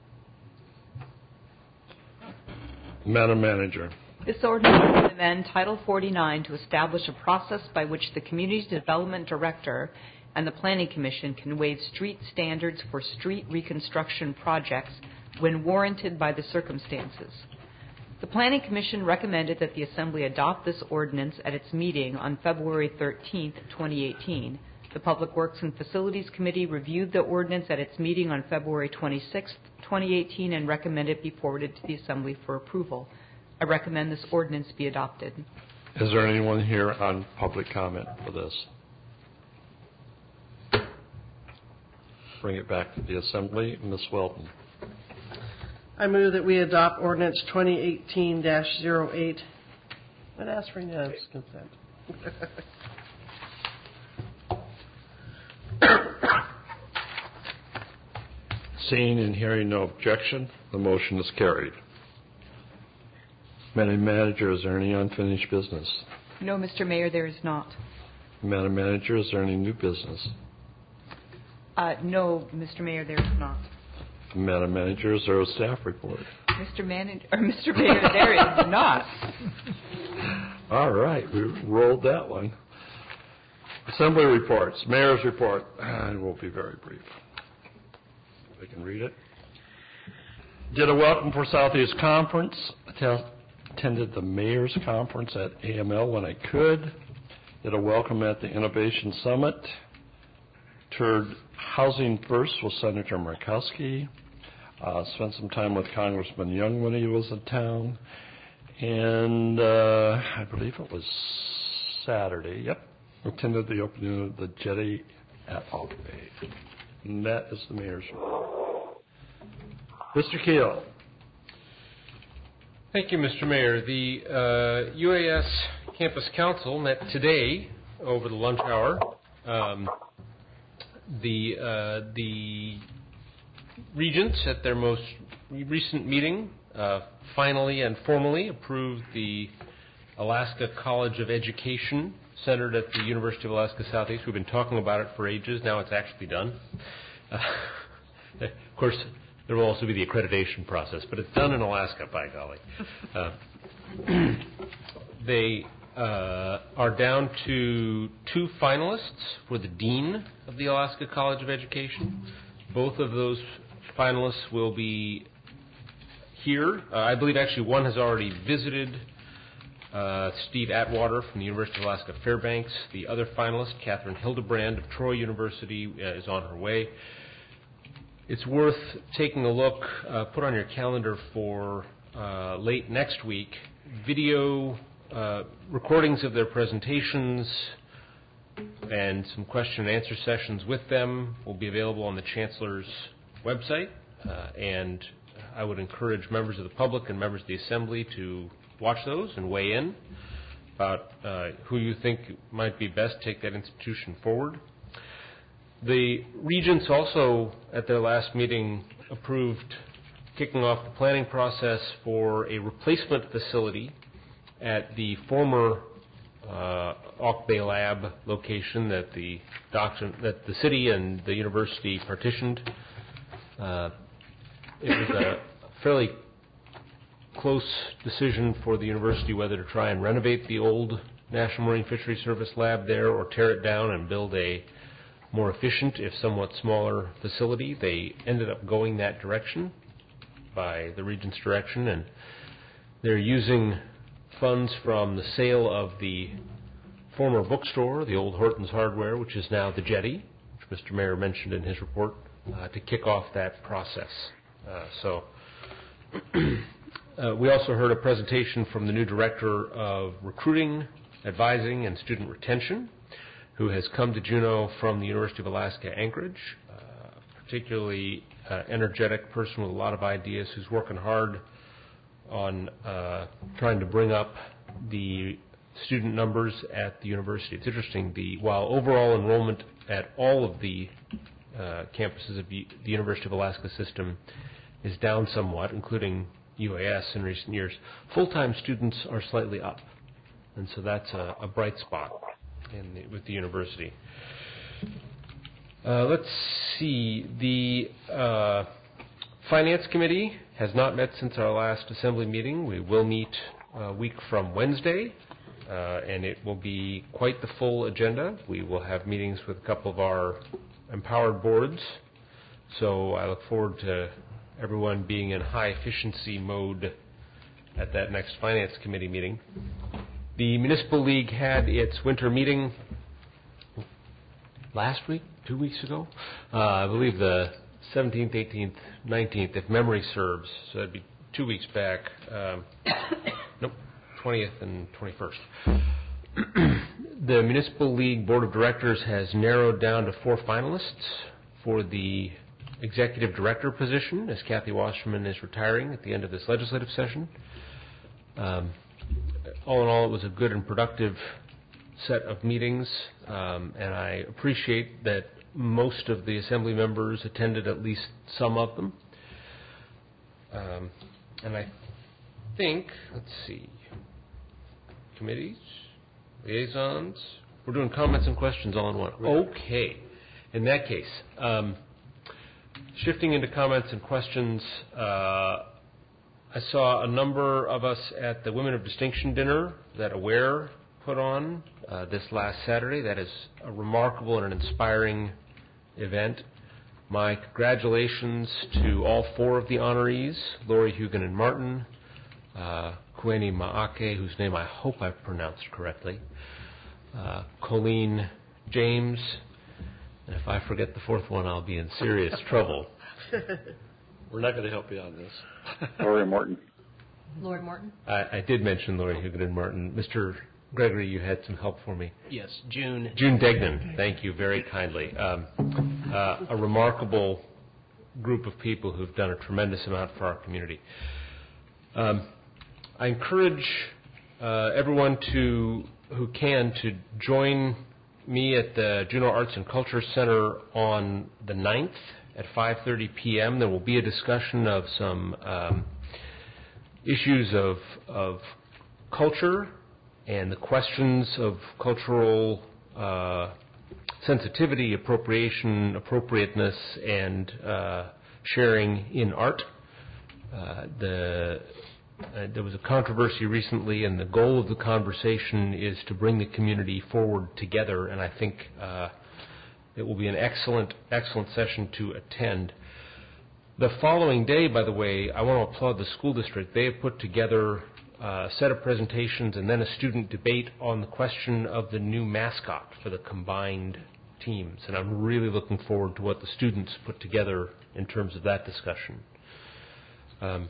Madam Manager. This ordinance will amend Title forty-nine to establish a process by which the Community Development Director and the Planning Commission can waive street standards for street reconstruction projects when warranted by the circumstances. The Planning Commission recommended that the Assembly adopt this ordinance at its meeting on February thirteenth, twenty eighteen. The Public Works and Facilities Committee reviewed the ordinance at its meeting on February twenty-sixth, twenty eighteen, and recommended it be forwarded to the Assembly for approval. I recommend this ordinance be adopted. Is there anyone here on public comment for this? Bring it back to the Assembly. Miz Welton. I move that we adopt ordinance twenty eighteen dash oh eight. I'd ask for unanimous consent. Seeing and hearing no objection, the motion is carried. Madam Manager, is there any unfinished business? No, Mister Mayor, there is not. Madam Manager, is there any new business? Uh, no, Mister Mayor, there is not. Madam Manager, is there a staff report? Mister Manager, or Mister Mayor, there is not. All right, we rolled that one. Assembly reports, Mayor's report, and we'll be very brief. If I can read it. Did a welcome for Southeast Conference. attended the Mayor's Conference at A M L when I could. Did a welcome at the Innovation Summit. Toured Housing First with Senator Murkowski. Uh, spent some time with Congressman Young when he was in town. And uh, I believe it was Saturday, yep, attended the opening of the jetty at Oak Bay. And that is the mayor's report. Mister Keel. Thank you, Mister Mayor. The uh, U A S Campus Council met today over the lunch hour. Um, the uh, the regents at their most recent meeting uh, finally and formally approved the Alaska College of Education centered at the University of Alaska Southeast. We've been talking about it for ages. Now it's actually done. Uh, of course, there will also be the accreditation process, but it's done in Alaska, by golly. Uh, they uh, are down to two finalists for the Dean of the Alaska College of Education. Both of those finalists will be here. Uh, I believe actually one has already visited uh, Steve Atwater from the University of Alaska Fairbanks. The other finalist, Catherine Hildebrand of Troy University, uh, is on her way. It's worth taking a look, uh, put on your calendar for uh, late next week, video uh, recordings of their presentations and some question and answer sessions with them will be available on the Chancellor's website. Uh, and I would encourage members of the public and members of the Assembly to watch those and weigh in about uh, who you think might be best to take that institution forward. The regents also, at their last meeting, approved kicking off the planning process for a replacement facility at the former uh, Auk Bay Lab location that the doctor, that the city and the university partitioned. Uh, it was a fairly close decision for the university whether to try and renovate the old National Marine Fisheries Service lab there or tear it down and build a more efficient, if somewhat smaller, facility. They ended up going that direction by the Regent's direction, and they're using funds from the sale of the former bookstore, the old Horton's Hardware, which is now the Jetty, which Mister Mayor mentioned in his report, uh, to kick off that process. Uh, so uh, we also heard a presentation from the new Director of Recruiting, Advising, and Student Retention, who has come to Juneau from the University of Alaska Anchorage, uh, particularly uh, energetic person with a lot of ideas who's working hard on uh, trying to bring up the student numbers at the university. It's interesting, the while overall enrollment at all of the uh, campuses of the University of Alaska system is down somewhat, including U A S in recent years, full-time students are slightly up. And so that's a, a bright spot in the, with the university. Uh, let's see. The uh, Finance Committee has not met since our last Assembly meeting. We will meet a week from Wednesday, uh, and it will be quite the full agenda. We will have meetings with a couple of our empowered boards, so I look forward to everyone being in high efficiency mode at that next Finance Committee meeting. The Municipal League had its winter meeting last week, two weeks ago. Uh, I believe the seventeenth, eighteenth, nineteenth, if memory serves. So that'd be two weeks back. Um, nope, twentieth and twenty-first. The Municipal League Board of Directors has narrowed down to four finalists for the Executive Director position, as Kathy Wasserman is retiring at the end of this legislative session. Um, all in all, it was a good and productive set of meetings, um, and I appreciate that most of the Assembly members attended at least some of them. Um, and I think, let's see, committees, liaisons, we're doing comments and questions all in one. Okay. In that case, um, shifting into comments and questions, uh, I saw a number of us at the Women of Distinction dinner that AWARE put on uh, this last Saturday. That is a remarkable and an inspiring event. My congratulations to all four of the honorees, Lori, Hugan, and Martin, uh, Kweni Maake, whose name I hope I've pronounced correctly, uh, Colleen James, and if I forget the fourth one, I'll be in serious trouble. We're not going to help you on this. Lori Morton. Lord Morton? I, I did mention Lori Huguenin Martin. Mister Gregory, you had some help for me. Yes, June. June Degnan, thank you very kindly. Um, uh, a remarkable group of people who've done a tremendous amount for our community. Um, I encourage uh, everyone to who can to join me at the Juneau Arts and Culture Center on the ninth at five thirty p.m. There will be a discussion of some um, issues of, of culture and the questions of cultural uh, sensitivity, appropriation, appropriateness, and uh, sharing in art. Uh, the, uh, there was a controversy recently, and the goal of the conversation is to bring the community forward together, and I think uh, it will be an excellent, excellent session to attend. The following day, by the way, I want to applaud the school district. They have put together a set of presentations and then a student debate on the question of the new mascot for the combined teams. And I'm really looking forward to what the students put together in terms of that discussion. Um,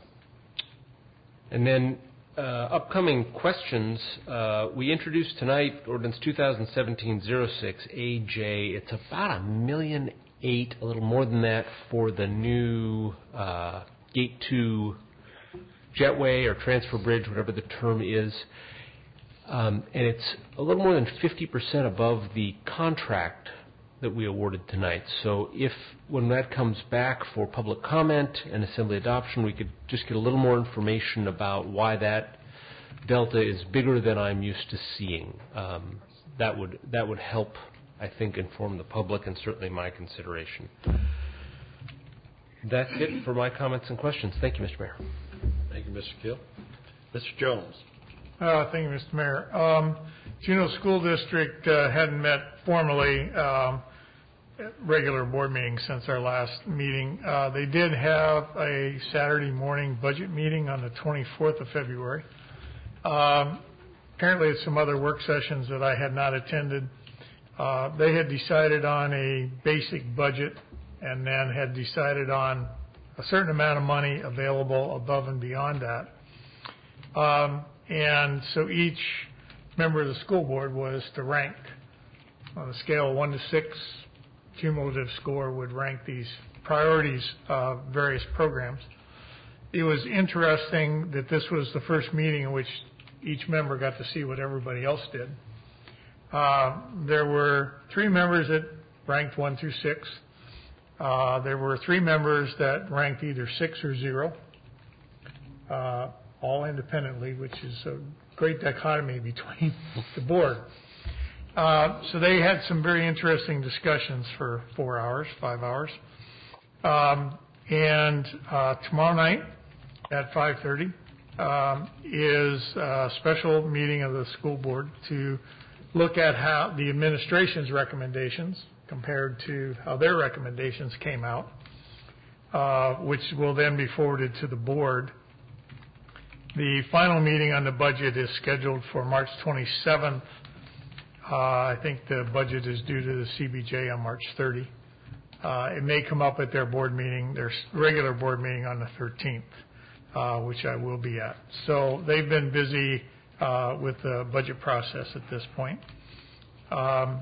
and then uh, upcoming questions. Uh, we introduced tonight Ordinance twenty seventeen oh six A J. It's about a million eight, a little more than that, for the new uh, Gate two jetway or transfer bridge, whatever the term is. Um, and it's a little more than fifty percent above the contract that we awarded tonight. So if, when that comes back for public comment and assembly adoption, we could just get a little more information about why that delta is bigger than I'm used to seeing. Um, that would that would help, I think, inform the public and certainly my consideration. That's it for my comments and questions. Thank you, Mister Mayor. Thank you, Mister Keel. Mister Jones. Uh, thank you, Mister Mayor. Um, Juneau School District uh, hadn't met formally um, at regular board meeting since our last meeting. Uh, they did have a Saturday morning budget meeting on the twenty-fourth of February. Um, apparently, it's some other work sessions that I had not attended. Uh, they had decided on a basic budget and then had decided on a certain amount of money available above and beyond that. Um, and so each member of the school board was to rank on a scale of one to six. Cumulative score would rank these priorities of various programs. It was interesting that this was the first meeting in which each member got to see what everybody else did. Uh, there were three members that ranked one through six. Uh, there were three members that ranked either six or zero, uh, all independently, which is a great dichotomy between the board. Uh, so they had some very interesting discussions for four hours, five hours. Um, and uh, tomorrow night at five thirty um, is a special meeting of the school board to look at how the administration's recommendations compared to how their recommendations came out, uh, which will then be forwarded to the board. The final meeting on the budget is scheduled for March twenty-seventh. Uh, I think the budget is due to the C B J on March thirtieth. Uh, it may come up at their board meeting, their regular board meeting on the thirteenth, uh, which I will be at. So they've been busy uh, with the budget process at this point. Um,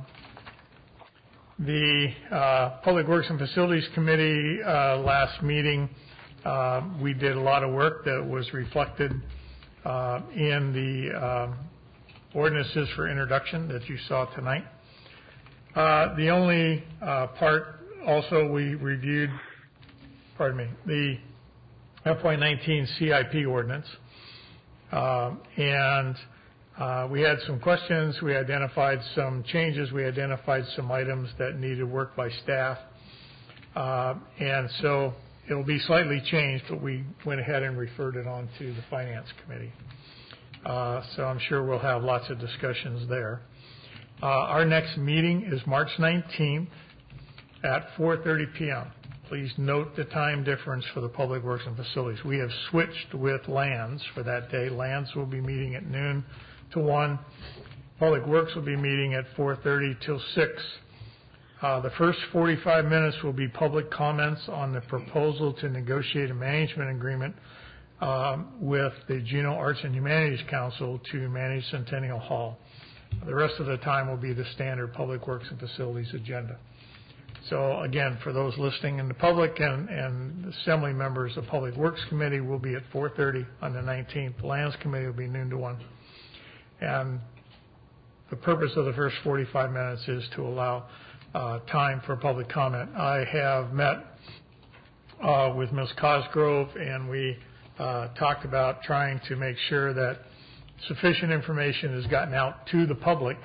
the uh, Public Works and Facilities Committee uh, last meeting, uh, we did a lot of work that was reflected uh, in the um, ordinances for introduction that you saw tonight. Uh, the only uh, part also we reviewed, pardon me, the F Y nineteen C I P ordinance. Uh, and uh, we had some questions. We identified some changes. We identified some items that needed work by staff. Uh, and so it will be slightly changed, but we went ahead and referred it on to the Finance Committee. Uh, so I'm sure we'll have lots of discussions there. Uh, our next meeting is March nineteenth at four thirty p.m. Please note the time difference for the Public Works and Facilities. We have switched with Lands for that day. Lands will be meeting at noon to one. Public Works will be meeting at four thirty till six. Uh, the first forty-five minutes will be public comments on the proposal to negotiate a management agreement um, with the Juneau Arts and Humanities Council to manage Centennial Hall. The rest of the time will be the standard Public Works and Facilities agenda. So again, for those listening in the public and, and assembly members, the Public Works Committee will be at four thirty on the nineteenth. The Lands Committee will be noon to one. And the purpose of the first forty-five minutes is to allow uh, time for public comment. I have met uh, with Miz Cosgrove, and we uh, talked about trying to make sure that sufficient information is gotten out to the public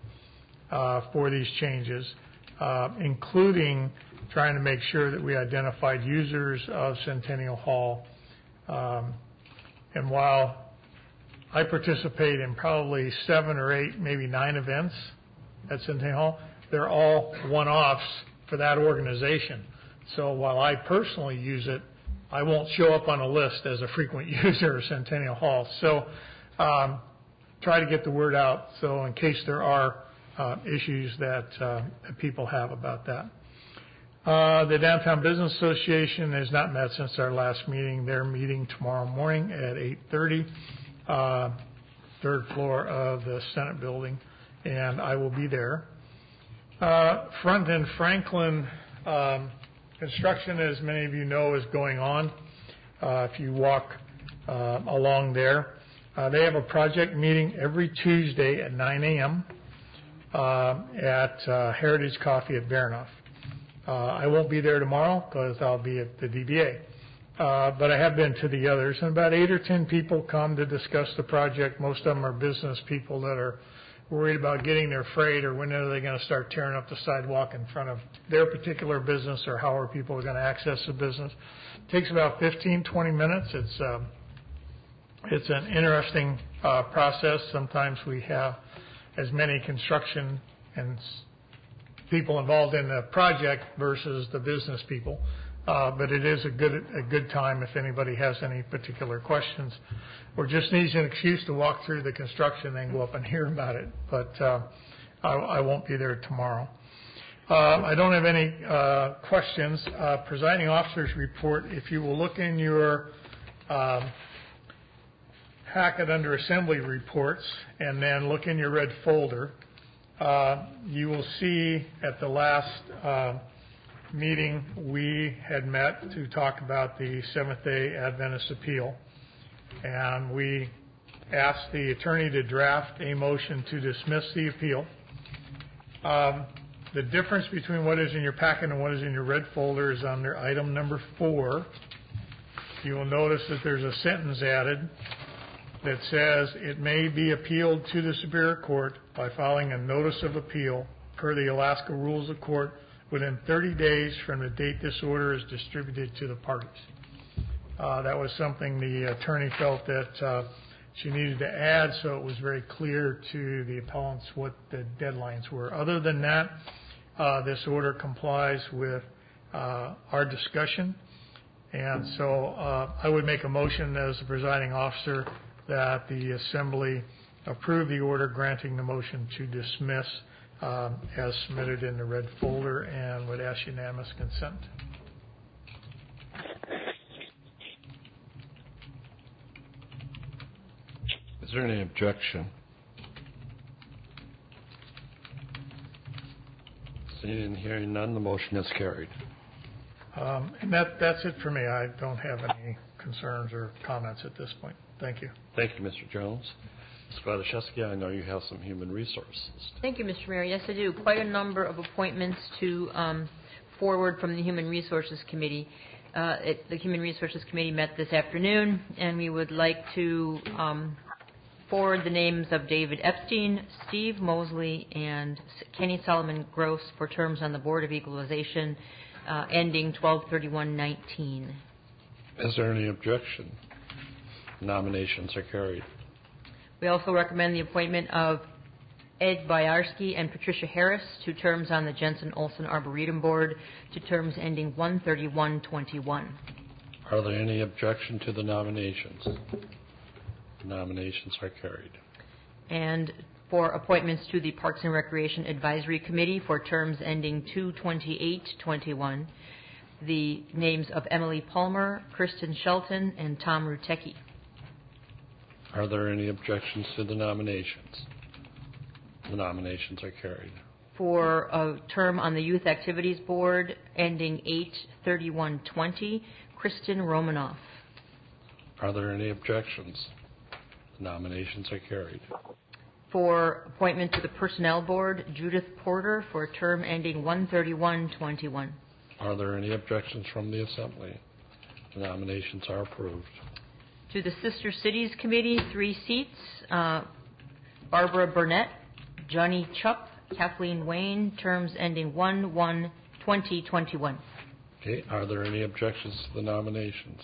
uh, for these changes, uh, including trying to make sure that we identified users of Centennial Hall. Um, and while I participate in probably seven or eight, maybe nine events at Centennial Hall, they're all one-offs for that organization. So while I personally use it, I won't show up on a list as a frequent user of Centennial Hall. So um, try to get the word out so in case there are uh, issues that, uh, that people have about that. Uh, the Downtown Business Association has not met since our last meeting. They're meeting tomorrow morning at eight thirty, uh, third floor of the Senate building, and I will be there. Uh, Front and Franklin um, construction, as many of you know, is going on. Uh, if you walk uh, along there, uh, they have a project meeting every Tuesday at nine a.m. Uh, at uh, Heritage Coffee at Baranoff. Uh, I won't be there tomorrow because I'll be at the D B A. Uh, but I have been to the others, and about eight or ten people come to discuss the project. Most of them are business people that are worried about getting their freight or when are they going to start tearing up the sidewalk in front of their particular business, or how are people going to access the business. It takes about fifteen, twenty minutes. It's, uh, it's an interesting uh, process. Sometimes we have as many construction and people involved in the project versus the business people. Uh, but it is a good a good time if anybody has any particular questions or just needs an excuse to walk through the construction and go up and hear about it. But uh, I, I won't be there tomorrow. Uh, I don't have any uh, questions. Uh, presiding officer's report, if you will look in your um, packet under assembly reports and then look in your red folder, uh, you will see at the last uh, meeting we had met to talk about the Seventh-day Adventist appeal, and we asked the attorney to draft a motion to dismiss the appeal. Um, the difference between what is in your packet and what is in your red folder is under item number four. You will notice that there's a sentence added that says it may be appealed to the Superior Court by filing a notice of appeal per the Alaska Rules of Court within thirty days from the date this order is distributed to the parties. Uh, that was something the attorney felt that uh, she needed to add, so it was very clear to the appellants what the deadlines were. Other than that, uh, this order complies with uh, our discussion, and so uh, I would make a motion as the presiding officer that the Assembly approve the order granting the motion to dismiss Um, as submitted in the red folder, and would ask unanimous consent. Is there any objection? Seeing and hearing none, the motion is carried. Um, and that, that's it for me. I don't have any concerns or comments at this point. Thank you. Thank you, Mister Jones. Miz Gladysewski, I know you have some human resources. Thank you, Mister Mayor. Yes, I do. Quite a number of appointments to um, forward from the Human Resources Committee. Uh, it, the Human Resources Committee met this afternoon, and we would like to um, forward the names of David Epstein, Steve Mosley, and Kenny Solomon Gross for terms on the Board of Equalization uh, ending twelve thirty-one nineteen. Is there any objection? Nominations are carried. We also recommend the appointment of Ed Boyarsky and Patricia Harris to terms on the Jensen Olson Arboretum Board to terms ending one thirty-one twenty-one. Are there any objection to the nominations? The nominations are carried. And for appointments to the Parks and Recreation Advisory Committee for terms ending two twenty-eight twenty-one, the names of Emily Palmer, Kristen Shelton, and Tom Rutecki. Are there any objections to the nominations? The nominations are carried. For a term on the Youth Activities Board ending eight thirty-one twenty, Kristen Romanoff. Are there any objections? The nominations are carried. For appointment to the Personnel Board, Judith Porter for a term ending one thirty-one twenty-one. Are there any objections from the Assembly? The nominations are approved. To the Sister Cities Committee, three seats, uh, Barbara Burnett, Johnny Chupp, Kathleen Wayne, terms ending one one twenty twenty-one. Okay, are there any objections to the nominations?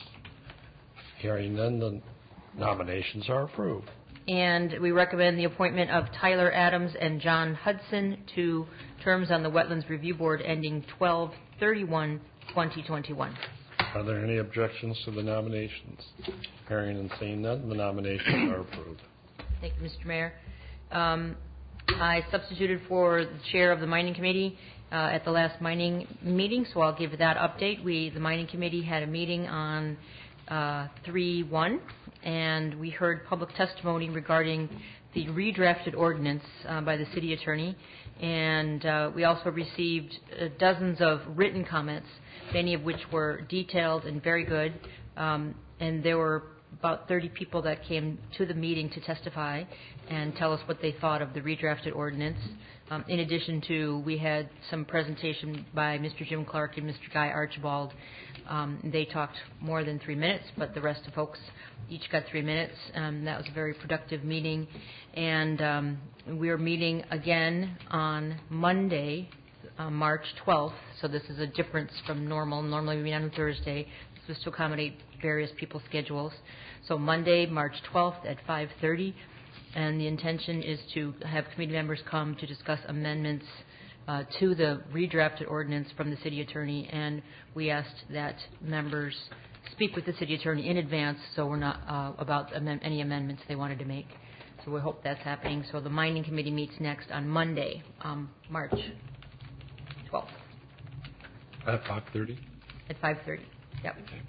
Hearing none, the nominations are approved. And we recommend the appointment of Tyler Adams and John Hudson to terms on the Wetlands Review Board ending twelve thirty-one twenty twenty-one. Are there any objections to the nominations? Hearing and seeing none, the nominations are approved. Thank you, Mister Mayor. Um, I substituted for the chair of the Mining Committee uh, at the last mining meeting, so I'll give that update. We, the Mining Committee, had a meeting on uh, three one, and we heard public testimony regarding the redrafted ordinance uh, by the city attorney, and uh, we also received uh, dozens of written comments, many of which were detailed and very good, um, and there were about thirty people that came to the meeting to testify and tell us what they thought of the redrafted ordinance. Um, in addition to, we had some presentation by Mister Jim Clark and Mister Guy Archibald. Um, they talked more than three minutes, but the rest of folks each got three minutes. Um, that was a very productive meeting. And um, we are meeting again on Monday, uh, March twelfth. So this is a difference from normal. Normally we meet on Thursday. This was to accommodate various people's schedules. So Monday, March twelfth at five thirty. And the intention is to have committee members come to discuss amendments uh, to the redrafted ordinance from the city attorney. And we asked that members speak with the city attorney in advance so we're not uh, about amend- any amendments they wanted to make. So we hope that's happening. So the mining committee meets next on Monday, um, March twelfth. At five thirty? At five thirty, yep. Okay.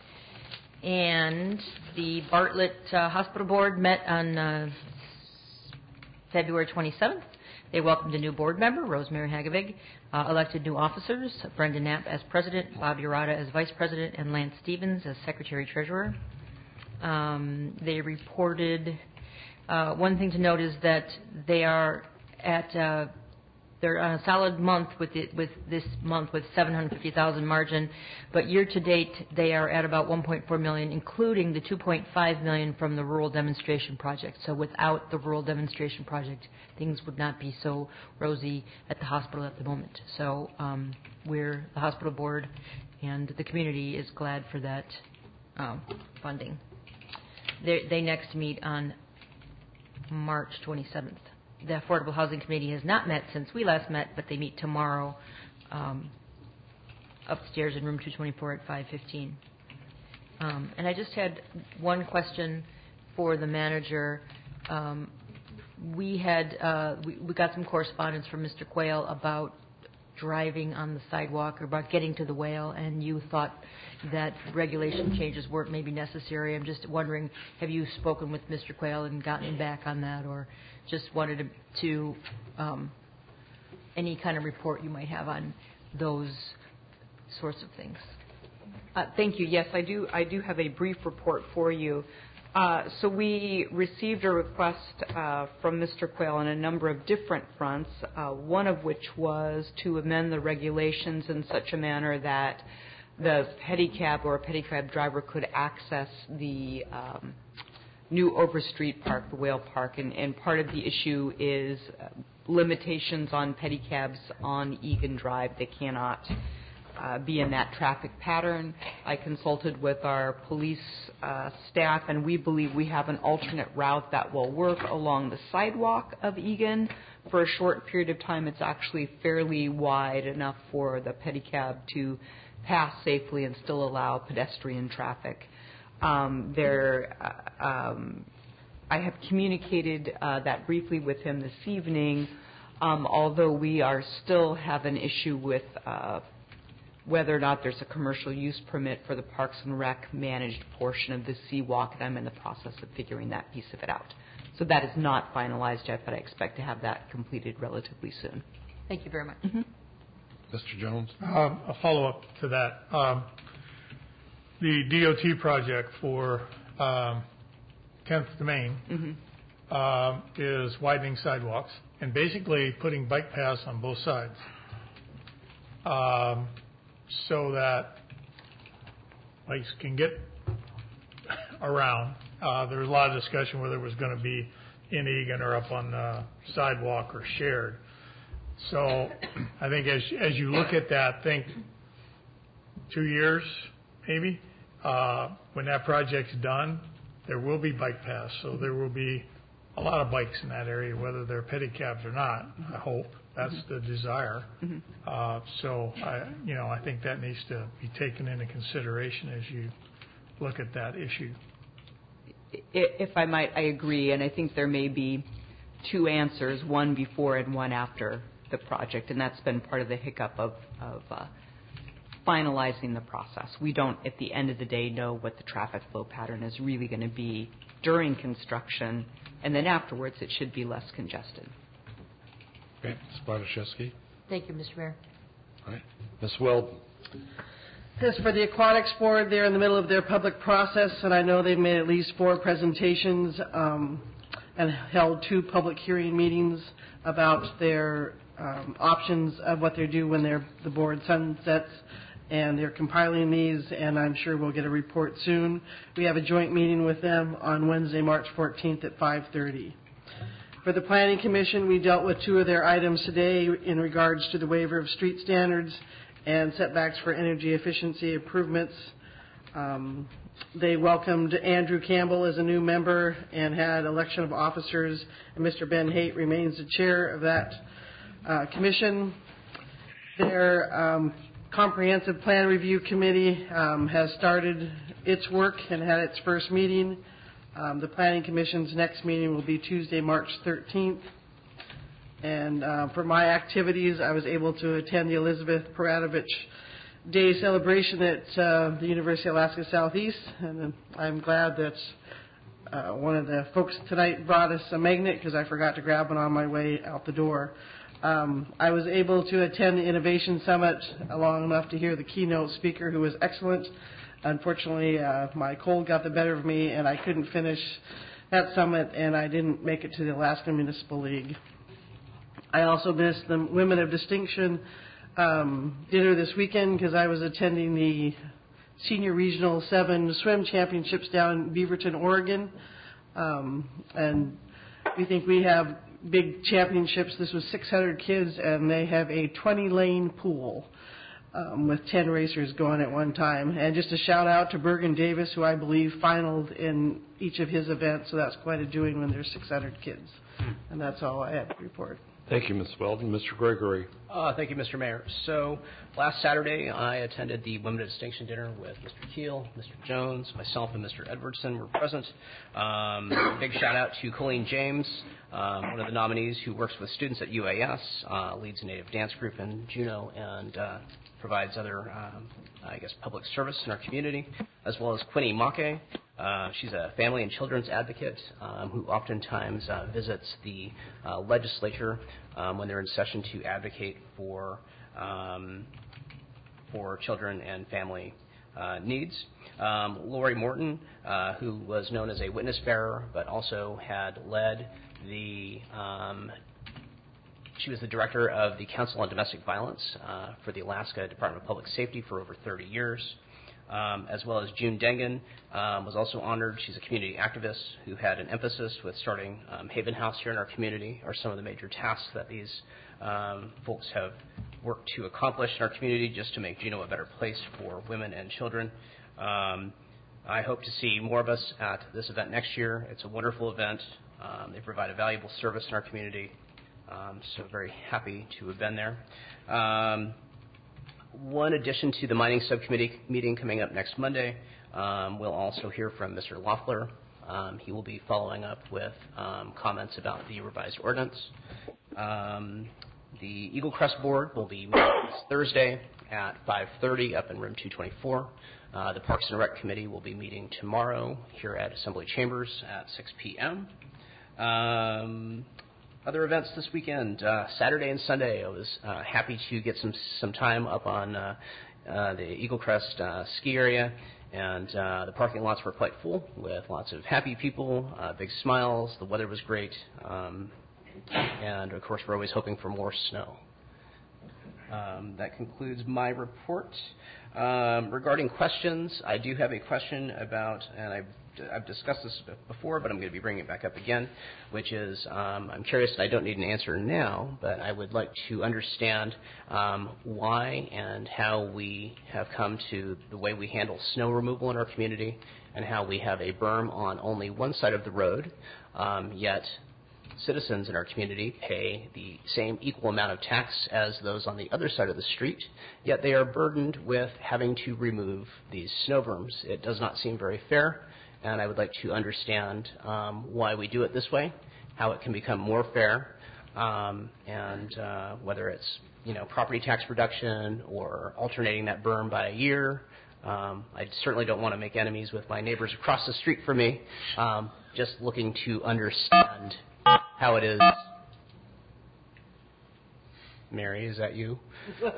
And the Bartlett uh, Hospital Board met on uh, February twenty-seventh. They welcomed a new board member, Rosemary Hagevig, uh, elected new officers, Brenda Knapp as president, Bob Urata as vice president, and Lance Stevens as secretary-treasurer. Um, they reported, uh, one thing to note is that they are at uh, they're on a solid month with it, with this month with seven hundred fifty thousand margin, but year to date they are at about one point four million, including the two point five million from the rural demonstration project. So without the rural demonstration project, things would not be so rosy at the hospital at the moment. So um, we're the hospital board, and the community is glad for that um, funding. They, they next meet on March twenty-seventh. The Affordable Housing Committee has not met since we last met, but they meet tomorrow um, upstairs in room two twenty-four at five fifteen. Um, and I just had one question for the manager. Um, we had uh, we, we got some correspondence from Mister Quayle about driving on the sidewalk or about getting to the whale, and you thought that regulation changes weren't maybe necessary. I'm just wondering, have you spoken with Mister Quayle and gotten back on that, or just wanted to, to um, any kind of report you might have on those sorts of things? Uh, thank you. Yes, I do. I do have a brief report for you. Uh, so we received a request uh, from Mister Quayle on a number of different fronts, uh, one of which was to amend the regulations in such a manner that the pedicab or a pedicab driver could access the um, new Overstreet Park, the Whale Park, and, and part of the issue is uh, limitations on pedicabs on Egan Drive. They cannot uh, be in that traffic pattern. I consulted with our police uh, staff, and we believe we have an alternate route that will work along the sidewalk of Egan. For a short period of time, it's actually fairly wide enough for the pedicab to pass safely and still allow pedestrian traffic. Um, there, uh, um, I have communicated uh, that briefly with him this evening, um, although we are still have an issue with uh, whether or not there's a commercial use permit for the Parks and Rec managed portion of the Seawalk, and I'm in the process of figuring that piece of it out. So that is not finalized yet, but I expect to have that completed relatively soon. Thank you very much. Mm-hmm. Mister Jones? Um, a follow-up to that. Um, the D O T project for um, tenth to Main Mm-hmm. um, is widening sidewalks and basically putting bike paths on both sides, um, so that bikes can get around. Uh, there was a lot of discussion whether it was going to be in Egan or up on the sidewalk or shared. So I think as as you look at that, think two years maybe. Uh, when that project's done, there will be bike paths, so there will be a lot of bikes in that area, whether they're pedicabs or not. I hope that's mm-hmm. the desire. Mm-hmm. Uh, so I, you know, I think that needs to be taken into consideration as you look at that issue. If I might, I agree, and I think there may be two answers, one before and one after the project, and that's been part of the hiccup of, of uh, finalizing the process. We don't, at the end of the day, know what the traffic flow pattern is really going to be during construction, and then afterwards it should be less congested. Okay, Miz Bartoszewski. Thank you, Mister Mayor. All right, Miz Weld. This is for the Aquatics Board. They're in the middle of their public process, and I know they've made at least four presentations um, and held two public hearing meetings about their um, options of what they do when they're, the board sunsets, and they're compiling these, and I'm sure we'll get a report soon. We have a joint meeting with them on Wednesday, March fourteenth at five thirty. For the Planning Commission, we dealt with two of their items today in regards to the waiver of street standards and setbacks for energy efficiency improvements. Um, they welcomed Andrew Campbell as a new member and had election of officers, and Mister Ben Haight remains the chair of that uh, commission. Their um, Comprehensive Plan Review Committee um, has started its work and had its first meeting. Um, the Planning Commission's next meeting will be Tuesday, March thirteenth. And uh, for my activities, I was able to attend the Elizabeth Paratovich Day celebration at uh, the University of Alaska Southeast, and I'm glad that uh, one of the folks tonight brought us a magnet because I forgot to grab one on my way out the door. Um, I was able to attend the Innovation Summit long enough to hear the keynote speaker, who was excellent. Unfortunately, uh, my cold got the better of me, and I couldn't finish that summit, and I didn't make it to the Alaska Municipal League. I also missed the Women of Distinction um, dinner this weekend because I was attending the Senior Regional seven Swim Championships down in Beaverton, Oregon. Um, and we think we have big championships. This was six hundred kids, and they have a twenty-lane pool um, with ten racers going at one time. And just a shout-out to Bergen Davis, who I believe finaled in each of his events, so that's quite a doing when there's six hundred kids. And that's all I have to report. Thank you, Miz Weldon. Mister Gregory. Uh, thank you, Mister Mayor. So last Saturday, I attended the Women of Distinction dinner with Mister Keel, Mister Jones, myself, and Mister Edwardson were present. Um, big shout out to Colleen James, um, one of the nominees who works with students at U A S, uh, leads a native dance group in Juneau, and uh, provides other, um, I guess, public service in our community, as well as Quinny Make. Uh, she's a family and children's advocate um, who oftentimes uh, visits the uh, legislature um, when they're in session to advocate for um, for children and family uh, needs. Um, Lori Morton, uh, who was known as a witness bearer, but also had led the um, she was the director of the Council on Domestic Violence uh, for the Alaska Department of Public Safety for over thirty years. Um, as well as June Dengen um, was also honored. She's a community activist who had an emphasis with starting um, Haven House here in our community, are some of the major tasks that these um, folks have work to accomplish in our community just to make Juneau a better place for women and children. Um, I hope to see more of us at this event next year. It's a wonderful event. Um, they provide a valuable service in our community, um, so very happy to have been there. Um, one addition to the mining subcommittee meeting coming up next Monday, um, we'll also hear from Mister Loeffler. Um, he will be following up with um, comments about the revised ordinance. Um, the Eagle Crest Board will be meeting this Thursday at five thirty up in room two twenty-four. Uh, the Parks and Rec Committee will be meeting tomorrow here at Assembly Chambers at six p.m. Um, other events this weekend, uh, Saturday and Sunday, I was uh, happy to get some some time up on uh, uh, the Eagle Crest uh, ski area, and uh, the parking lots were quite full with lots of happy people, uh, big smiles. The weather was great, um, and of course we're always hoping for more snow. Um, that concludes my report. Um, regarding questions, I do have a question about, and I've, I've discussed this before, but I'm going to be bringing it back up again, which is um, I'm curious, and I don't need an answer now, but I would like to understand um, why and how we have come to the way we handle snow removal in our community, and how we have a berm on only one side of the road, um, yet citizens in our community pay the same equal amount of tax as those on the other side of the street, yet they are burdened with having to remove these snow berms. It does not seem very fair, and I would like to understand um, why we do it this way, how it can become more fair, um, and uh, whether it's you know property tax reduction or alternating that berm by a year. Um, I certainly don't want to make enemies with my neighbors across the street from me. Um, just looking to understand how it is. Mary, is that you? but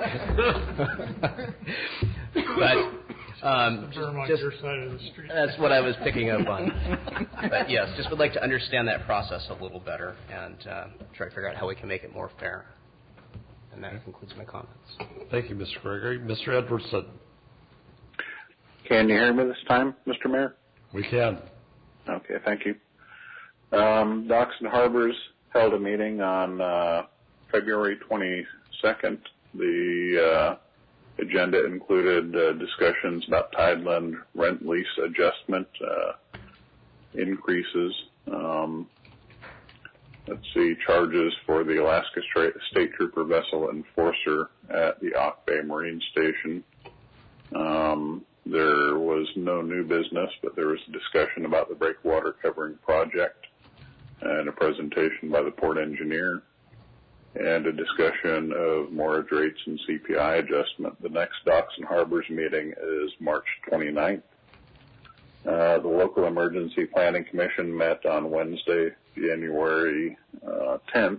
um, just, on just your side of the street. That's what I was picking up on. But yes, just would like to understand that process a little better and uh, try to figure out how we can make it more fair. And that concludes my comments. Thank you, Mister Gregory. Mister Edwardson. Can you hear me this time, Mister Mayor? We can. Okay, thank you. Um, Docks and Harbors held a meeting on uh, February twenty-second. The uh, agenda included uh, discussions about Tideland rent lease adjustment uh, increases. Um, let's see, charges for the Alaska State Trooper vessel Enforcer at the Auk Bay Marine Station. Um, there was no new business, but there was a discussion about the breakwater covering project, and a presentation by the port engineer, and a discussion of mortgage rates and C P I adjustment. The next Docks and Harbors meeting is March twenty-ninth. Uh, the Local Emergency Planning Commission met on Wednesday, January uh, tenth,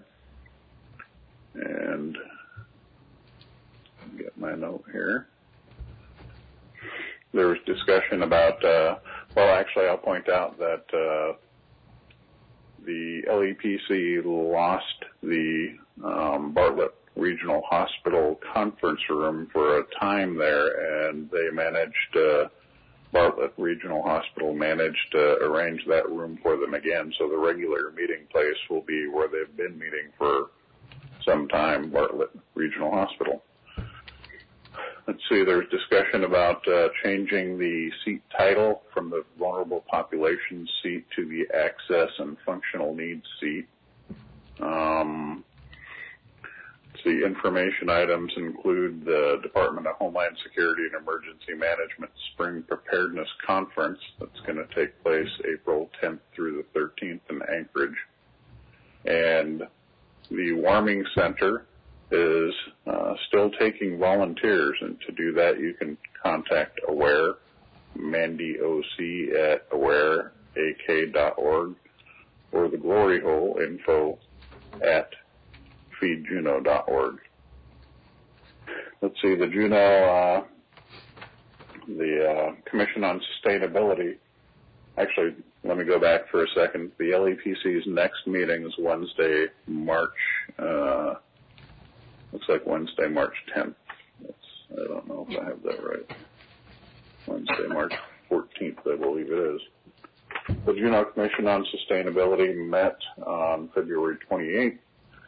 and get my note here. There was discussion about, uh, well, actually, I'll point out that uh, the L E P C lost the um, Bartlett Regional Hospital conference room for a time there, and they managed, uh, Bartlett Regional Hospital managed to arrange that room for them again, so the regular meeting place will be where they've been meeting for some time, Bartlett Regional Hospital. Let's see, there's discussion about uh, changing the seat title from the vulnerable population seat to the access and functional needs seat. Um, let's see, information items include the Department of Homeland Security and Emergency Management Spring Preparedness Conference that's going to take place April tenth through the thirteenth in Anchorage. And the Warming Center is uh, still taking volunteers, and to do that you can contact AWARE, Mandy O C at aware a k dot org, or the Glory Hole info at feed juneau dot org. Let's see, the Juneau, uh, the uh, Commission on Sustainability, actually, let me go back for a second. The L E P C's next meeting is Wednesday, March uh, Looks like Wednesday, March tenth. That's, I don't know if I have that right. Wednesday, March fourteenth, I believe it is. The Juneau Commission on Sustainability met on February twenty-eighth.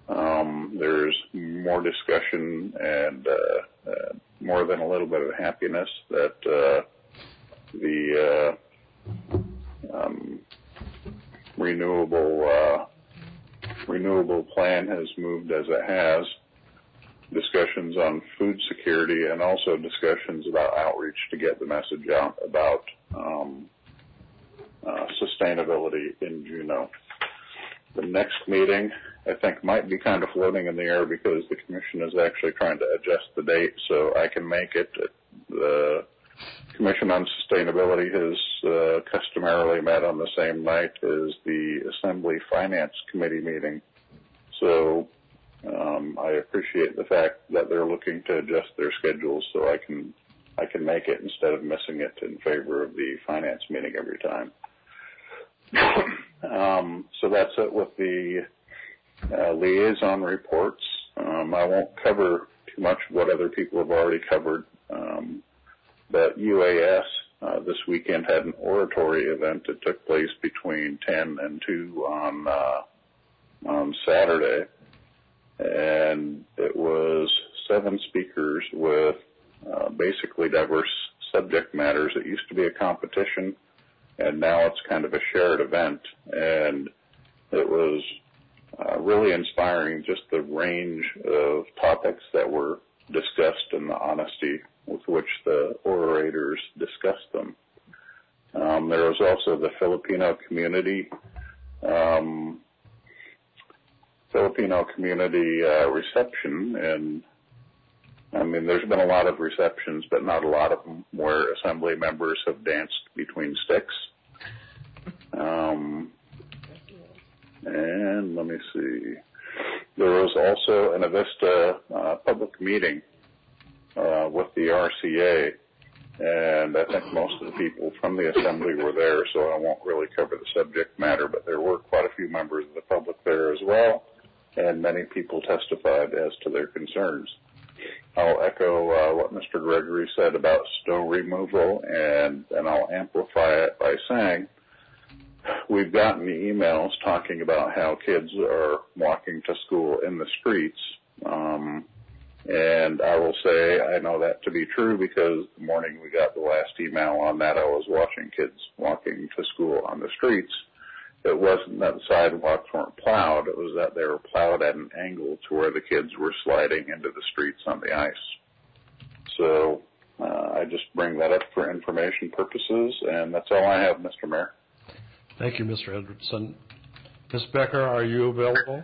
Um, there's more discussion and uh, uh, more than a little bit of happiness that uh, the uh, um, renewable uh, renewable plan has moved as it has. Discussions on food security and also discussions about outreach to get the message out about um, uh, sustainability in Juneau. The next meeting, I think, might be kind of floating in the air because the commission is actually trying to adjust the date so I can make it. The Commission on Sustainability has uh, customarily met on the same night as the Assembly Finance Committee meeting. So um, I appreciate the fact that they're looking to adjust their schedules so I can I can make it instead of missing it in favor of the finance meeting every time. um, so that's it with the uh, liaison reports. Um, I won't cover too much of what other people have already covered. Um, But U A S uh, this weekend had an oratory event that took place between ten and two on uh, on Saturday, and it was seven speakers with uh, basically diverse subject matters. It used to be a competition, and now it's kind of a shared event, and it was uh, really inspiring, just the range of topics that were discussed and the honesty with which the orators discussed them. Um, there was also the Filipino community um, Filipino community uh, reception, and I mean, there's been a lot of receptions, but not a lot of them where assembly members have danced between sticks. Um, and let me see. There was also an Avista uh, public meeting uh, with the R C A, and I think most of the people from the assembly were there, so I won't really cover the subject matter, but there were quite a few members of the public there as well, and many people testified as to their concerns. I'll echo uh, what Mister Gregory said about snow removal, and, and I'll amplify it by saying we've gotten emails talking about how kids are walking to school in the streets, um, and I will say I know that to be true because the morning we got the last email on that, I was watching kids walking to school on the streets. It wasn't that the sidewalks weren't plowed, it was that they were plowed at an angle to where the kids were sliding into the streets on the ice. So uh, I just bring that up for information purposes, and that's all I have, Mister Mayor. Thank you, Mister Edwardson. Miz Becker, are you available?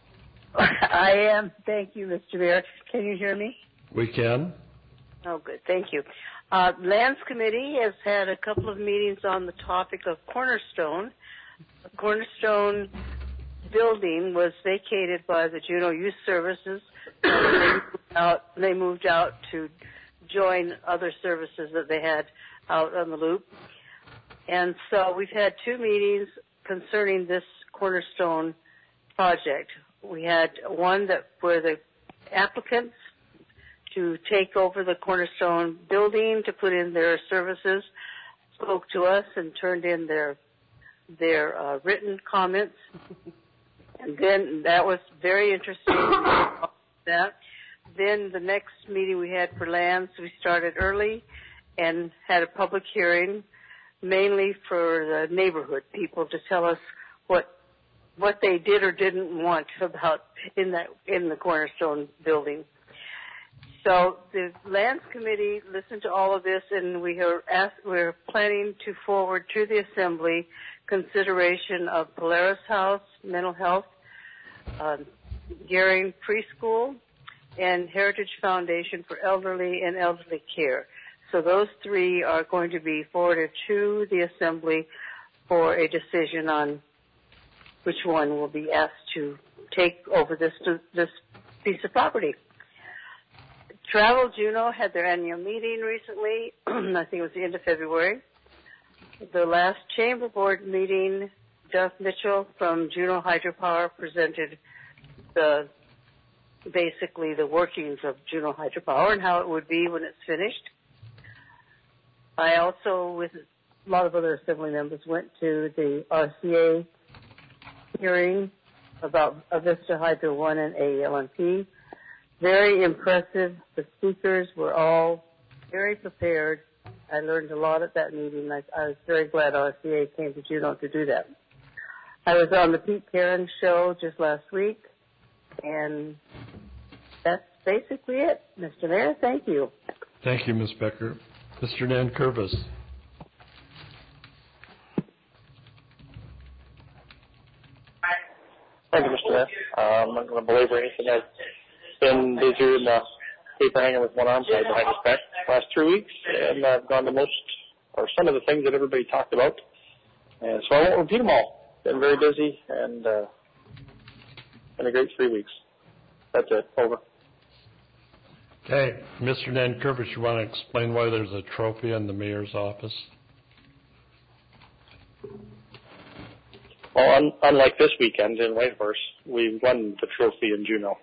I am. Thank you, Mister Mayor. Can you hear me? We can. Oh, good. Thank you. Uh, Lands Committee has had a couple of meetings on the topic of Cornerstone. The Cornerstone building was vacated by the Juneau Youth Services. They moved out, they moved out to join other services that they had out on the loop. And so we've had two meetings concerning this Cornerstone project. We had one that where the applicants to take over the Cornerstone building to put in their services spoke to us and turned in their their uh, written comments. And then that was very interesting. that. Then the next meeting we had for lands, we started early and had a public hearing, mainly for the neighborhood people to tell us what what they did or didn't want about in that in the Cornerstone building. So the Lands Committee listened to all of this, and we are asked, we're planning to forward to the Assembly consideration of Polaris House, mental health, uh, Gehring Preschool, and Heritage Foundation for elderly and elderly care. So those three are going to be forwarded to the Assembly for a decision on which one will be asked to take over this this piece of property. Travel Juneau had their annual meeting recently. I think it was the end of February. The last Chamber Board meeting, Duff Mitchell from Juneau Hydropower presented the basically the workings of Juneau Hydropower and how it would be when it's finished. I also, with a lot of other Assembly members, went to the R C A hearing about Avista Hydro one and A E L M P. Very impressive. The speakers were all very prepared. I learned a lot at that meeting. I, I was very glad R C A came to Juneau to do that. I was on the Pete Karen show just last week, and that's basically it. Mister Mayor, thank you. Thank you, Miz Becker. Mister Nankervis. Thank you, Mister Mayor. Um, I'm not going to belabor anything. I've been busier in the paper hanger with one arm tied behind his back the last three weeks, and I've gone to most or some of the things that everybody talked about. And so I won't repeat them all. Been very busy and uh, been a great three weeks. That's it. Over. Okay, Mister Nankervis, you want to explain why there's a trophy in the mayor's office? Well, un- unlike this weekend in Whitehorse, we won the trophy in Juneau.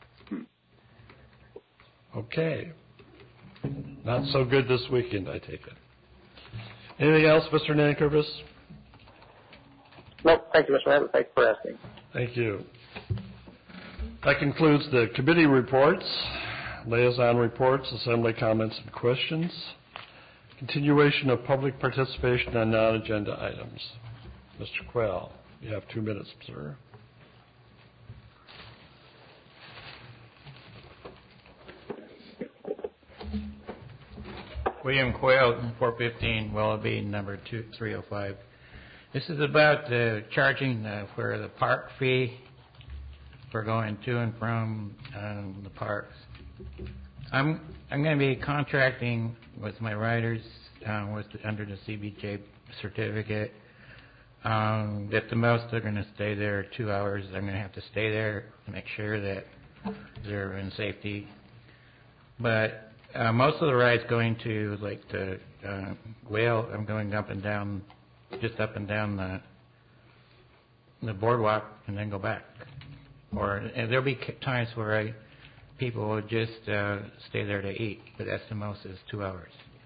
Okay. Not so good this weekend, I take it. Anything else, Mister Nankervis? Nope. Thank you, Mister Mayor. Thanks for asking. Thank you. That concludes the committee reports, liaison reports, assembly comments and questions. Continuation of public participation on non-agenda items. Mister Quayle, you have two minutes, sir. William Quayle, four fifteen Willoughby, number two three oh five. This is about the charging uh, for the park fee for going to and from um, the parks. I'm I'm going to be contracting with my riders uh, with under the C B J certificate. Um, at the most, they're going to stay there two hours. I'm going to have to stay there to make sure that they're in safety. But uh, most of the rides going to like the uh, Whale, I'm going up and down, just up and down the the boardwalk, and then go back. Or and there'll be times where I people will just uh, stay there to eat, but that's the most is two hours.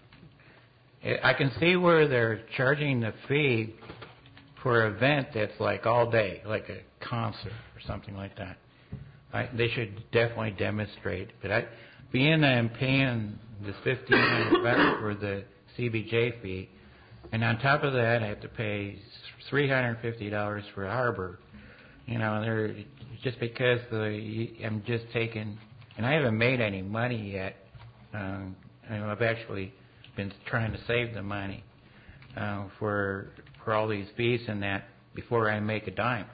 I can see where they're charging the fee for an event that's like all day, like a concert or something like that. I, they should definitely demonstrate. But I, being I'm paying this fifteen hundred bucks for the C B J fee, and on top of that I have to pay three hundred fifty dollars for a harbor. You know, they're just because the I'm just taking, and I haven't made any money yet. Um, I know I've actually been trying to save the money uh, for for all these fees and that before I make a dime.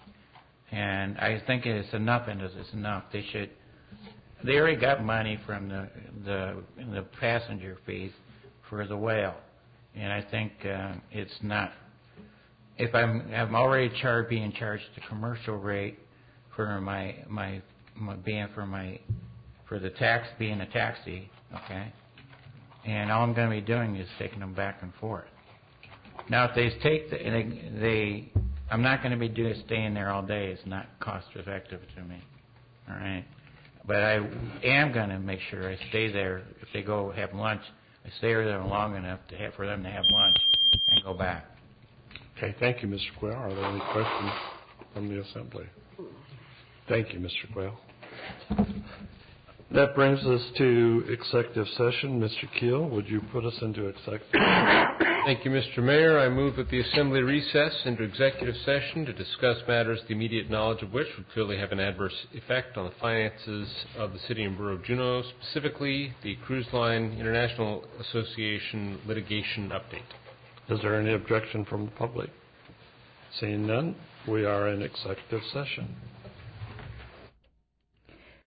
And I think it's enough, and it's enough. They should. They already got money from the the the passenger fees for the Whale, and I think uh, it's not. If I'm I'm already charged being charged the commercial rate for my my, my being for my for the tax being a taxi, okay, and all I'm going to be doing is taking them back and forth. Now, if they take the, they, they I'm not going to be doing staying there all day. It's not cost effective to me, all right. But I am going to make sure I stay there. If they go have lunch, I stay there long enough to have for them to have lunch and go back. Okay, thank you, Mister Quayle. Are there any questions from the Assembly? Thank you, Mister Quayle. That brings us to executive session. Mister Keel, would you put us into executive session? Thank you, Mister Mayor. I move that the Assembly recess into executive session to discuss matters the immediate knowledge of which would clearly have an adverse effect on the finances of the City and Borough of Juneau, specifically the Cruise Line International Association litigation update. Is there any objection from the public? Seeing none, we are in executive session.